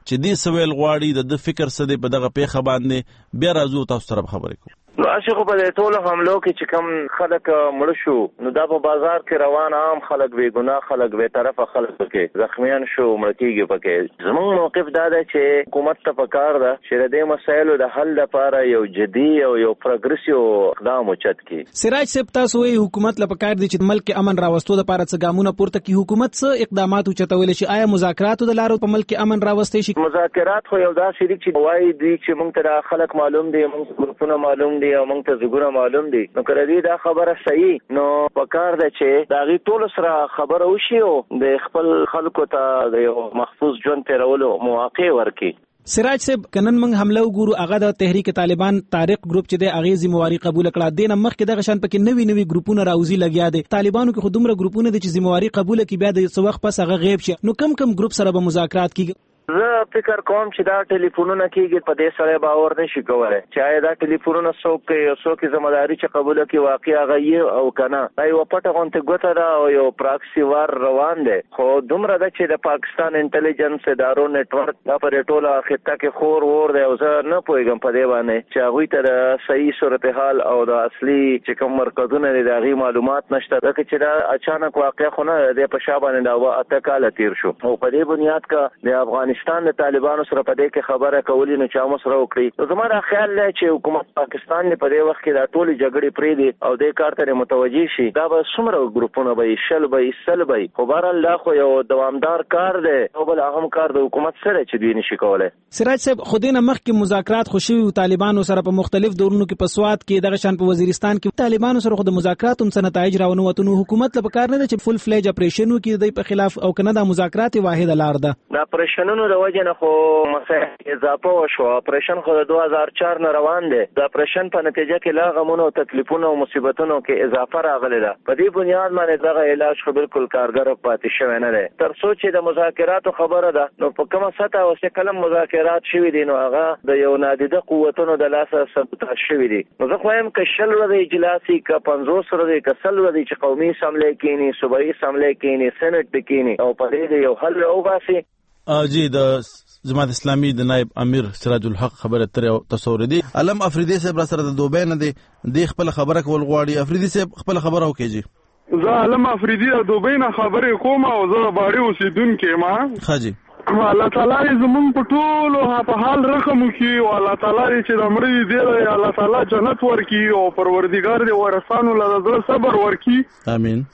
Speaker 21: چې دې سویل غواړي د فکر څه دی په دغه پیښه باندې بیا راځو تاسو سره خبرې کوو.
Speaker 4: نو عاشق په دې ټولو حملو کې چې کم خلک مړ شو نو دا په بازار کې روان عام خلک بے ګناه خلک بے طرفه خلک کې زخمیان شو مړ کېږي پکې. زموږ موقف دا دی چې حکومت ته پکار ده چې د دې مسایلو د حل لپاره یو جدي او یو پروګریسیو اقدام اوچت کړي.
Speaker 11: سراج صاحب تاسو وایي حکومت له پکار دي چې ملک امن راوستو لپاره څه ګامونه پورته کړي. حکومت څه اقدامات اوچتول شي؟ آیا مذاکراتو د لارو په ملک امن راوستي شي؟
Speaker 4: مذاکرات خو یو دا شریک چې وایي دوی چې موږ ته خلک معلوم دي موږ ګروپونه معلوم دي او موږ ته معلوم دي نو کړه دې دا خبره صحیح نو پکار ده چې دا غي ټول سره خبره وشي او د خپل خلکو ته د یو محفوظ ژوند تیرولو مواقع ورکړي.
Speaker 11: سراج صاحب کنن موږ حمله وګورو هغه د تحریک طالبان طارق ګروپ چې د اغه ذمہواری قبول کړه دین مخکې دغه شان پکې نوي ګروپونه راوځي لګیا دي. طالبانو کې خودمره ګروپونه دي چې ذمہواری قبول کړي بیا د څو وخت پس هغه غیب شي. نو کم ګروپ سره به مذاکرات کیږي؟
Speaker 4: زه فکر کوم چې دا ټلیفونونه کېږي په دې سره باور نشي کولای چې آیا دا ټلیفونونه څوک ذمہداري چې قبول کړي واقعي هغه او کنه دا یو پټه غونټه ګوته ده او یو پراکسی وار روان دي. خو دومره ده چې د پاکستان انټيليجنس ادارو نتورک دا پر ټوله خطه کې خور ور دی او زه نه پوهیږم په دې باندې چې هغه ته د صحیح صورتحال او د اصلي چې کوم مرکزونه دي د هغه معلومات نشته. دا چې دا اچانک واقع خونه د پښابانه دا اته کال تیر شو او په دې بنیاد کا د افغانستان د طالبانو سره په دې کې خبره کولې نو چا مو سره وکړي. نو زما دا خیال دی چې حکومت پاکستان په دې وخت کې دا ټول جګړې پرې دي او دې کار ته متوجي شي دا به څومره ګروپونه به شل به سل به خو بهرحال دا خو یو دوامدار کار دی او بل اهم کار د حکومت سره چې دوی نشي کولای.
Speaker 11: سراج صاحب خودینه مخکې مذاکرات خوشي طالبانو سره په مختلف دورونو کې په سواد کې دغه شان په وزیرستان کې طالبانو سره خو د مذاکرات هم نتایج راونه وته نو حکومت له پکار نه چې فل فلیج اپریشن وکړي د په خلاف او کنه د مذاکرات واحده لار ده.
Speaker 4: دا اپریشنونو د وجه نه خو مسایل اضافه وشو. اپریشن خو د 2004 نه روان دی. د اپریشن په نتیجه کې لا غمونو تکلیفونو او مصیبتونو کې اضافه راغلی ده. په دې بنیاد باندې دغه علاج خو بالکل کارګر پاتې شوی نه دی. تر څو چې د مذاکراتو خبره ده نو په کومه سطح او څه کلم مذاکرات شوي دي نو هغه د یو نادیده قوتونو د لاسه ثبت شوي دي. نو زه خو هم که شل ورځې اجلاسي که 50 ورځې که سل ورځې چې قومي اسمبلی کېني صوبایي اسمبلی کېني سېنات کېني او په دې یو حل وباسي.
Speaker 21: جی د جماعت اسلامی د نائب امیر سراج الحق خبره تر تصور دي. علم افریدی صاحب را سره د دوبه نه دي د خپل خبره کول غواړي. افریدی صاحب خپل خبره وکړي.
Speaker 20: زه علم افریدی د دوبه نه خبرې کوم او زه باندې اوسیدونکو ما
Speaker 21: خاجي
Speaker 20: الله تعالی زمون په ټولو په حال رقم کی او الله تعالی چې د مړي دی الله تعالی جنت ورکی او پروردگار دې ورسانو لږ صبر ورکی.
Speaker 21: امين.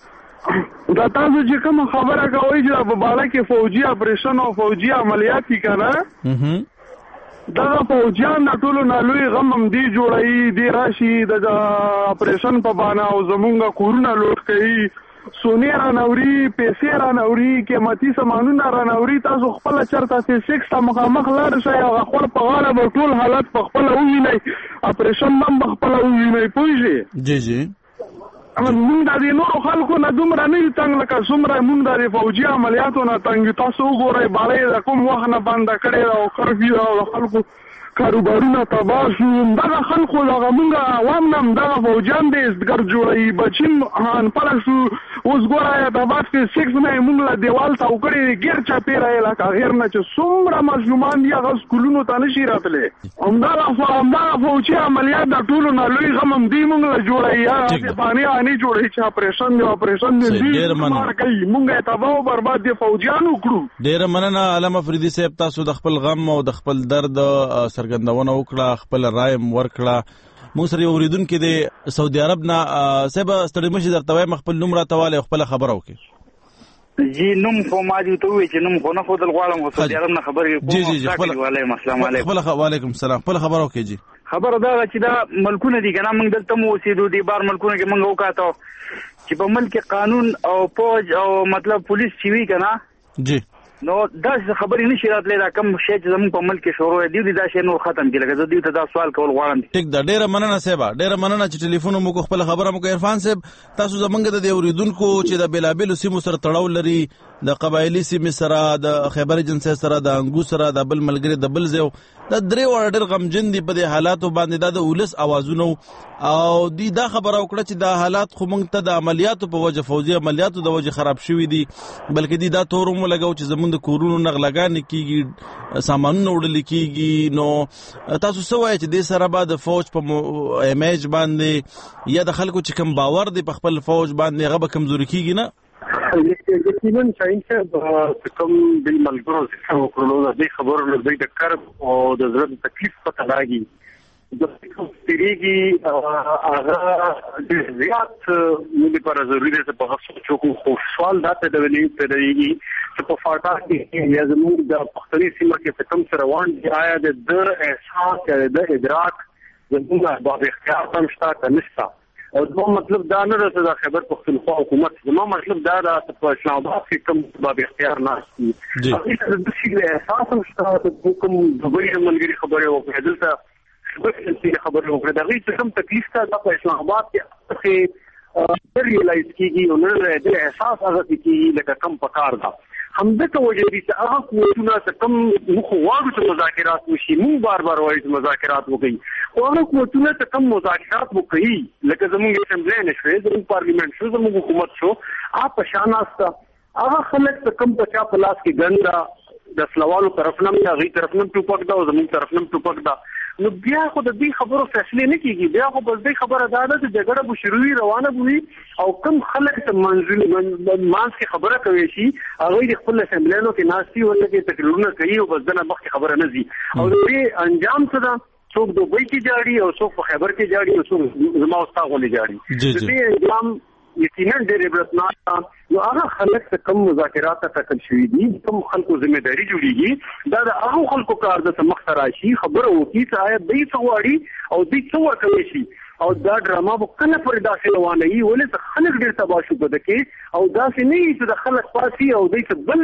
Speaker 20: دا تاسو چې کوم خبره کوي چې په بالا کې فوجي اپریشن او فوجي عملیات کړه دا فوجیان د ټولو نالوي غم هم دی جوړي دی راشي د اپریشن په باندې او زمونږ کورونه لوټ کوي سونی را نوري پیسې را نوري قیمتي سامانونه را نوري. تاسو خپل چرته سیکس ته مخامخ لار شي او خپل په غاړه به ټول حالت په خپل وویني اپریشن هم په خپل وویني پوهیږي.
Speaker 21: جی جی
Speaker 20: مونږ د دې نورو خلکو نه دومره نه څنګه لکه څومره مونږ د فوجي عملیاتو نه تنګ. تاسو وګورئ باندې د کوم وخت نه بند کړي او خرفي او خلکو کاروبارونه تباه شو. دغه خلکو دغه مونږ عوام نه دغه فوجان دې ازدګر جوړوي بچین هان پله شو. اوس ګورئ د باس کې سیکس نه مونږ له دیوال ته وکړي ګیر چاپېره یې لکه غیر نه چې څومره مظلومان دي هغه سکولونو ته نشي راتلی. همدغه فوجي عملیات د ټولو نه لوی غم هم دی مونږ له جوړوي یا باندې اني جوړوي چې اپریشن دی مونږ یې تباه او برباد دي فوجیانو کړو.
Speaker 21: ډېره مننه علم افریدي صاحب تاسو د خپل غم او د خپل درد څرګندونه وکړه خپل رایم ورکړه. موږ سره اوریدونکو د سعودي عرب نه صاحب ستړي مشي درته وایم خپل نوم راته خپل خبره وکړي.
Speaker 23: جی نوم خو ما دې ته وی چې نوم خو نه خو دل غواړم خو سعودي عرب نه خبرې کوم.
Speaker 21: جی جی
Speaker 23: وعلیکم السلام علیکم.
Speaker 21: وعلیکم السلام. خپل خبره وکړي. جی
Speaker 23: خبره دا چې دا ملکونه دي کنه موږ دلته مو اوسېدو دي بار ملکونه کې موږ وکاتو چې په ملک قانون او فوج او مطلب پولیس چې وی کنه
Speaker 21: جی
Speaker 23: نو دا خبرې نشي راتلی دا کم شی چې زموږ په ملک کې شروع دی دا شی نور ختم کړي. زه دې ته دا سوال کول غواړم.
Speaker 21: ټیک دا ډیره مننه صاحب ډیره مننه چې ټلیفون مو خپل خبره مو عرفان صاحب تاسو زمونږ د اوریدونکو چې د بلابل سیمو سره تړاو لري د قبایلی سیمې سره د خیبر جنسي سره د انګو سره د بل ملګری د بل ځای دا درې وړ ډېر غمجن دي په دې حالاتو باندې د ولس اوازونه او دی دا خبره وکړه چې دا حالات خو موږ ته د عملیاتو په وجه فوجي عملیاتو د وجه خراب شوي دي بلکې دی دا تور هم لګاو چې زمونږ د کورونو نغلګانې کیږي سامانونه وړل کیږي نو تاسو څه وایئ چې دې سره به د فوج په امیج باندې یا د خلکو چې کوم باور دی په خپل فوج باندې هغه به کمزوري کیږي نه
Speaker 22: یقینا شاهین صاحب کوم د ملګرو څخه وکړو د خبرو له دې د کرب او د زړه د تکلیف پته لاګي د تیریږي هغه د زیات ملي پر ضروري ده په هڅه چې خو سوال دا ته د ویلې پیدایي چې په فاټا کې یا زموږ د پښتني سیمه کې کوم سره روان دي آیا د احساس د ادراک زموږ باب اختیار هم شته نشته او دا مطلب دا نه راځي د خبر پښتونخوا حکومت زموږ مطلب دا د په اسلام آباد کې کوم باب اختیار نه شي د شي احساس هم شته کوم د بری ملګری خبره وکړه دلته خبره وکړه دا غي کوم تکلیف ته په اسلام آباد کې ریلایز کیږي او نه د احساس هغه کیږي لکه کم پکار دا همدا ته وجه دي چې هغه قوتونه ته کم مخواړو چې مذاکرات وشي مو بار وایي چې مذاکرات وکړي او هغه قوتونه ته کم مذاکرات وکړي لکه زموږ اسمبلی نشوي زموږ پارلیمنت شو زموږ حکومت شو په شان استه هغه خلک ته کم بچا په لاس کې ګنده د سلوالو طرف نه یا غي طرف نه ټوپک دا او زموږ طرف نه ټوپک دا نو بیا خو د دې خبرو فیصله نه کیږي بیا خو بس دې خبره دا ده چې جګړه به شروعي روانه وي او کم خلک ته منځ کې خبره کوي شي هغه د خپل اسمبلیانو کې ناشتي ورته تقریرونه کوي او بس دنه مخکې خبره نه زی او دې انجام څه ده څوک دوبۍ کې جاړي او څوک په خیبر کې جاړي او څوک زما او تاسو ولې جاړي دې انجام یقینا ډېر عبرتناک نو هغه خلک څه کم مذاکرات ته تکل شوي دي کوم خلکو ذمہ داری جوړیږي دا د هغه خلکو کار د مخ راشي خبره وکړي چې آیا دوی څه غواړي او دوی څه ورکوي شي او دا ډراما به کله پر داسې روانه وي ولې خلک ډېر تباه شو بده کې او داسې نه وي چې د خلک پاسي او دوی څه بل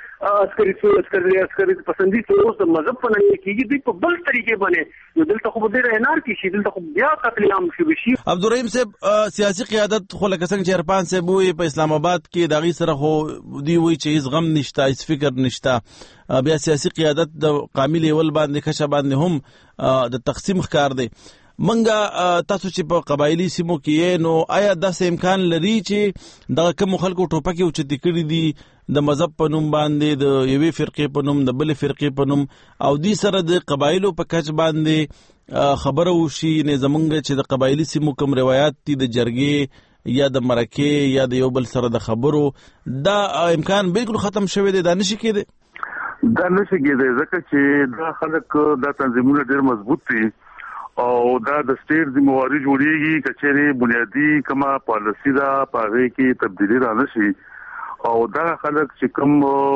Speaker 22: څه عسکري پسندي څه اوس د مذهب په نامه کېږي دوی په بل طریقې باندې نو دلته خو به ډېر انار کې شي دلته خو بیا قتل عام شوي شي
Speaker 21: عبدالرحیم صاحب سیاسي قیادت خو لکه څنګه چې ارپان صاحب وایي په اسلام آباد کې د هغې سره خو دوی وایي چې هېڅ غم نشته هېڅ فکر نشته بیا سیاسي قیادت د قامي لیول باندې کشه باندې هم د تقسیم ښکار دی منګه تاسو چې په قبایلی سیمو کې نو آیا داسې امکان لري چې دغه کوم خلکو ټوپکې اوچتې کړي دي د مذهب په نوم باندې د یوې فرقې په نوم د بلې فرقې په نوم او دې سره د قبایلو په کچ باندې خبره وشي نه زمونږ چې د قبایلی سیمو کوم روایت دي د جرګې یا د مرکې یا د یو بل سره د خبرو دا امکان بالکل ختم شوی دی دا نشي کېدی
Speaker 3: دا نشي کېدی ځکه چې دا خلک دا تنظیمونه ډېر مضبوط دي او دا د سټیټ ذمہواری جوړیږي کچېره بنیادی کما پالیسی دا پاره کې تبدیلی را نشي او دا خلک چې کوم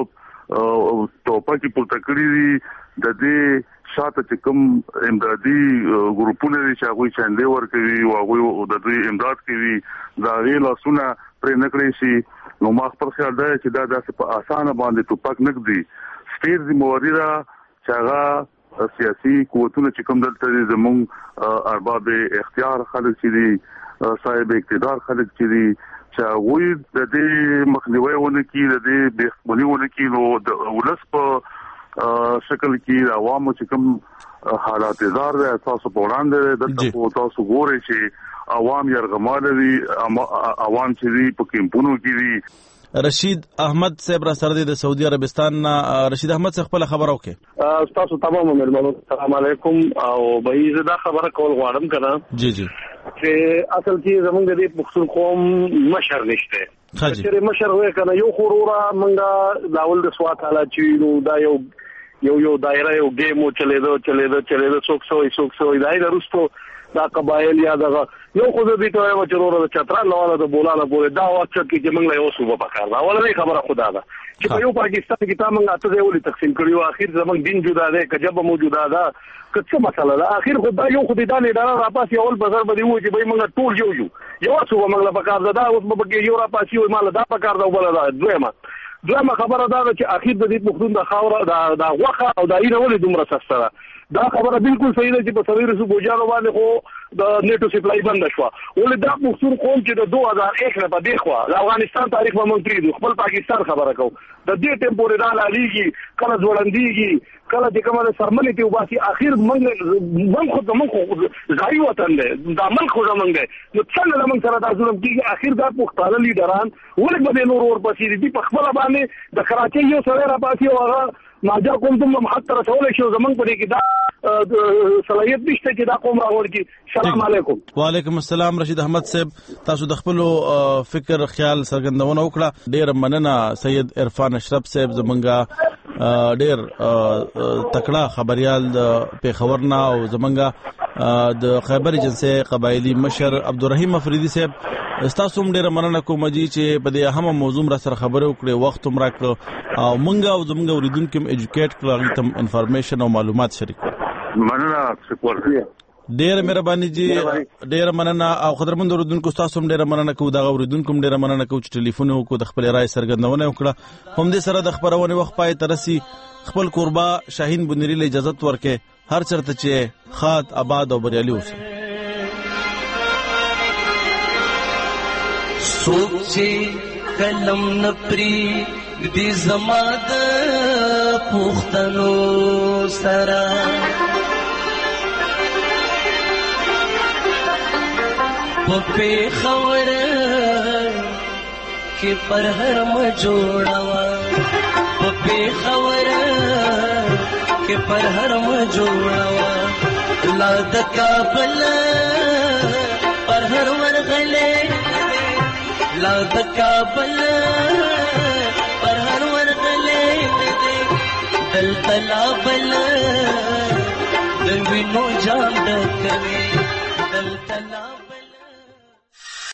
Speaker 3: ټوپک پورته کړی دي د دې شاته چې کوم امدادي ګروپونه دي چې هغه چاندې ورکوي او هغه د دوی امداد کوي دا غي لاسونه پر نکړي شي نو ما خپل خیال دی چې دا داسې په اسانه باندې ټوپک نکدي سټیټ ذمہواری دا چې هغه سیاسي قوتونه چې کوم دلته زموږ ارباب اختیار خلک چې دي صاحب اقتدار خلک چې دي چې وایي د دې مخنیوي ونه کی د دې بېخبري ونه کی نو د ولس په شکل کې عوامو چې کوم حالات زار ده تاسو په وړاندې دلته تاسو ګورئ چې عوام يرغمال دي عوام چې دي په کیمپونو کې دي
Speaker 21: رشید احمد صاحب را سره د سعودي عربستان رشید احمد صاحب خپل خبر اوکې
Speaker 22: تاسو تمام مېلمنو السلام علیکم او به زدا خبره کول غواړم کنه
Speaker 21: جی
Speaker 22: چې اصل کې زمونږ د پښتون قوم مشر نشته چې مشر وې کنه یو خورورا منګه داول د سوات حالات چې نو دا یو دایره یو گیم چلیدو څوک سوې دای درستو دا قبایل یا دا یو خو دې ته یو چرور د چترال لاله د بولاله بوله دا وخت کې چې موږ له یو صوبه پکار دا ولې خبره خدا ده چې په یو پاکستان کې تا موږ اته ولې تقسیم کړیو اخر زمونږ دین جدا ده کجب موجوده ده څه مسله ده اخر خدای یو خدای دا نه اداره را پاس یو بازار باندې و چې به موږ ټول یو صوبه موږ له پکار ده اوس به یو را پاس یو مال دا پکار ده ولا ده دویمه خبره ده چې اخر د دې پښتون د خاور د غوخه او د اینه ولې دومره سسته دا خبره بالکل صحیح ده چې په سویر صوبوجانو باندې خو د نیټو سپلای بند شو ولې دا پښتون قوم چې د 2001 نه په دی خو د افغانستان تاریخ به موږ پریږدو خپل پاکستان خبره کوو د دې ټیم پورې دا لاليږي کله ځوړندېږي کله چې کومه سرمنې ته وباسي اخر موږ خو ځای وطن دی دا ملک خو زمونږ دی نو څنګه موږ سره دا ظلم کیږي اخر دا پښتانه لیډران ولې به نور ورپسې دي په خپل باندې د کراچۍ یو سره را پاسي او هغه ماجا کوم ته محتر رسول شي زمونږ په دې کې دا صلاحیت نشته چې دا قوم راوړي کی سلام علیکم
Speaker 21: وعلیکم السلام رشید احمد صاحب تاسو د خپل فکر خیال څرګندونه وکړه ډیر مننه سید عرفان اشرف صاحب زمونږه ډیر تکړه خبريال د پیښورنا او زمونږه د خیبر ایجنسی قبایلی مشر عبدالرحیم افریدی صاحب تاسو هم ډیر مننه کوم چې په دې اهمه موضوع را سره خبرې وکړې وخت هم راکړو او مونږه او زمونږه اوریدونکو ایجوکیټ کړل تم انفارمیشن او معلومات شریک
Speaker 3: مننه سپورت
Speaker 21: ډیر مهرباني جی ډیر مننه او قدرمن اوریدونکو تاسو هم ډیر مننه کوم دا اوریدونکو هم ډیر مننه کوم چې ټلیفون وکړو د خپل رائے څرګندونه وکړه هم دې سره د خبرونه وخت پای ترسي خپل قربا شاهین بنيري له اجازه ورکې هر چرته چې خاط آباد او بریالي اوسه
Speaker 7: سوچې کلم نپری دې زما د پښتنو سره په خبر کې پر هر م جوړوا په خبر کې پر هر م جوړوا لا د کابل پر هر ورغلې لا د کابل پر هر ورغلې دل تلا بل د وینو جام ډکوي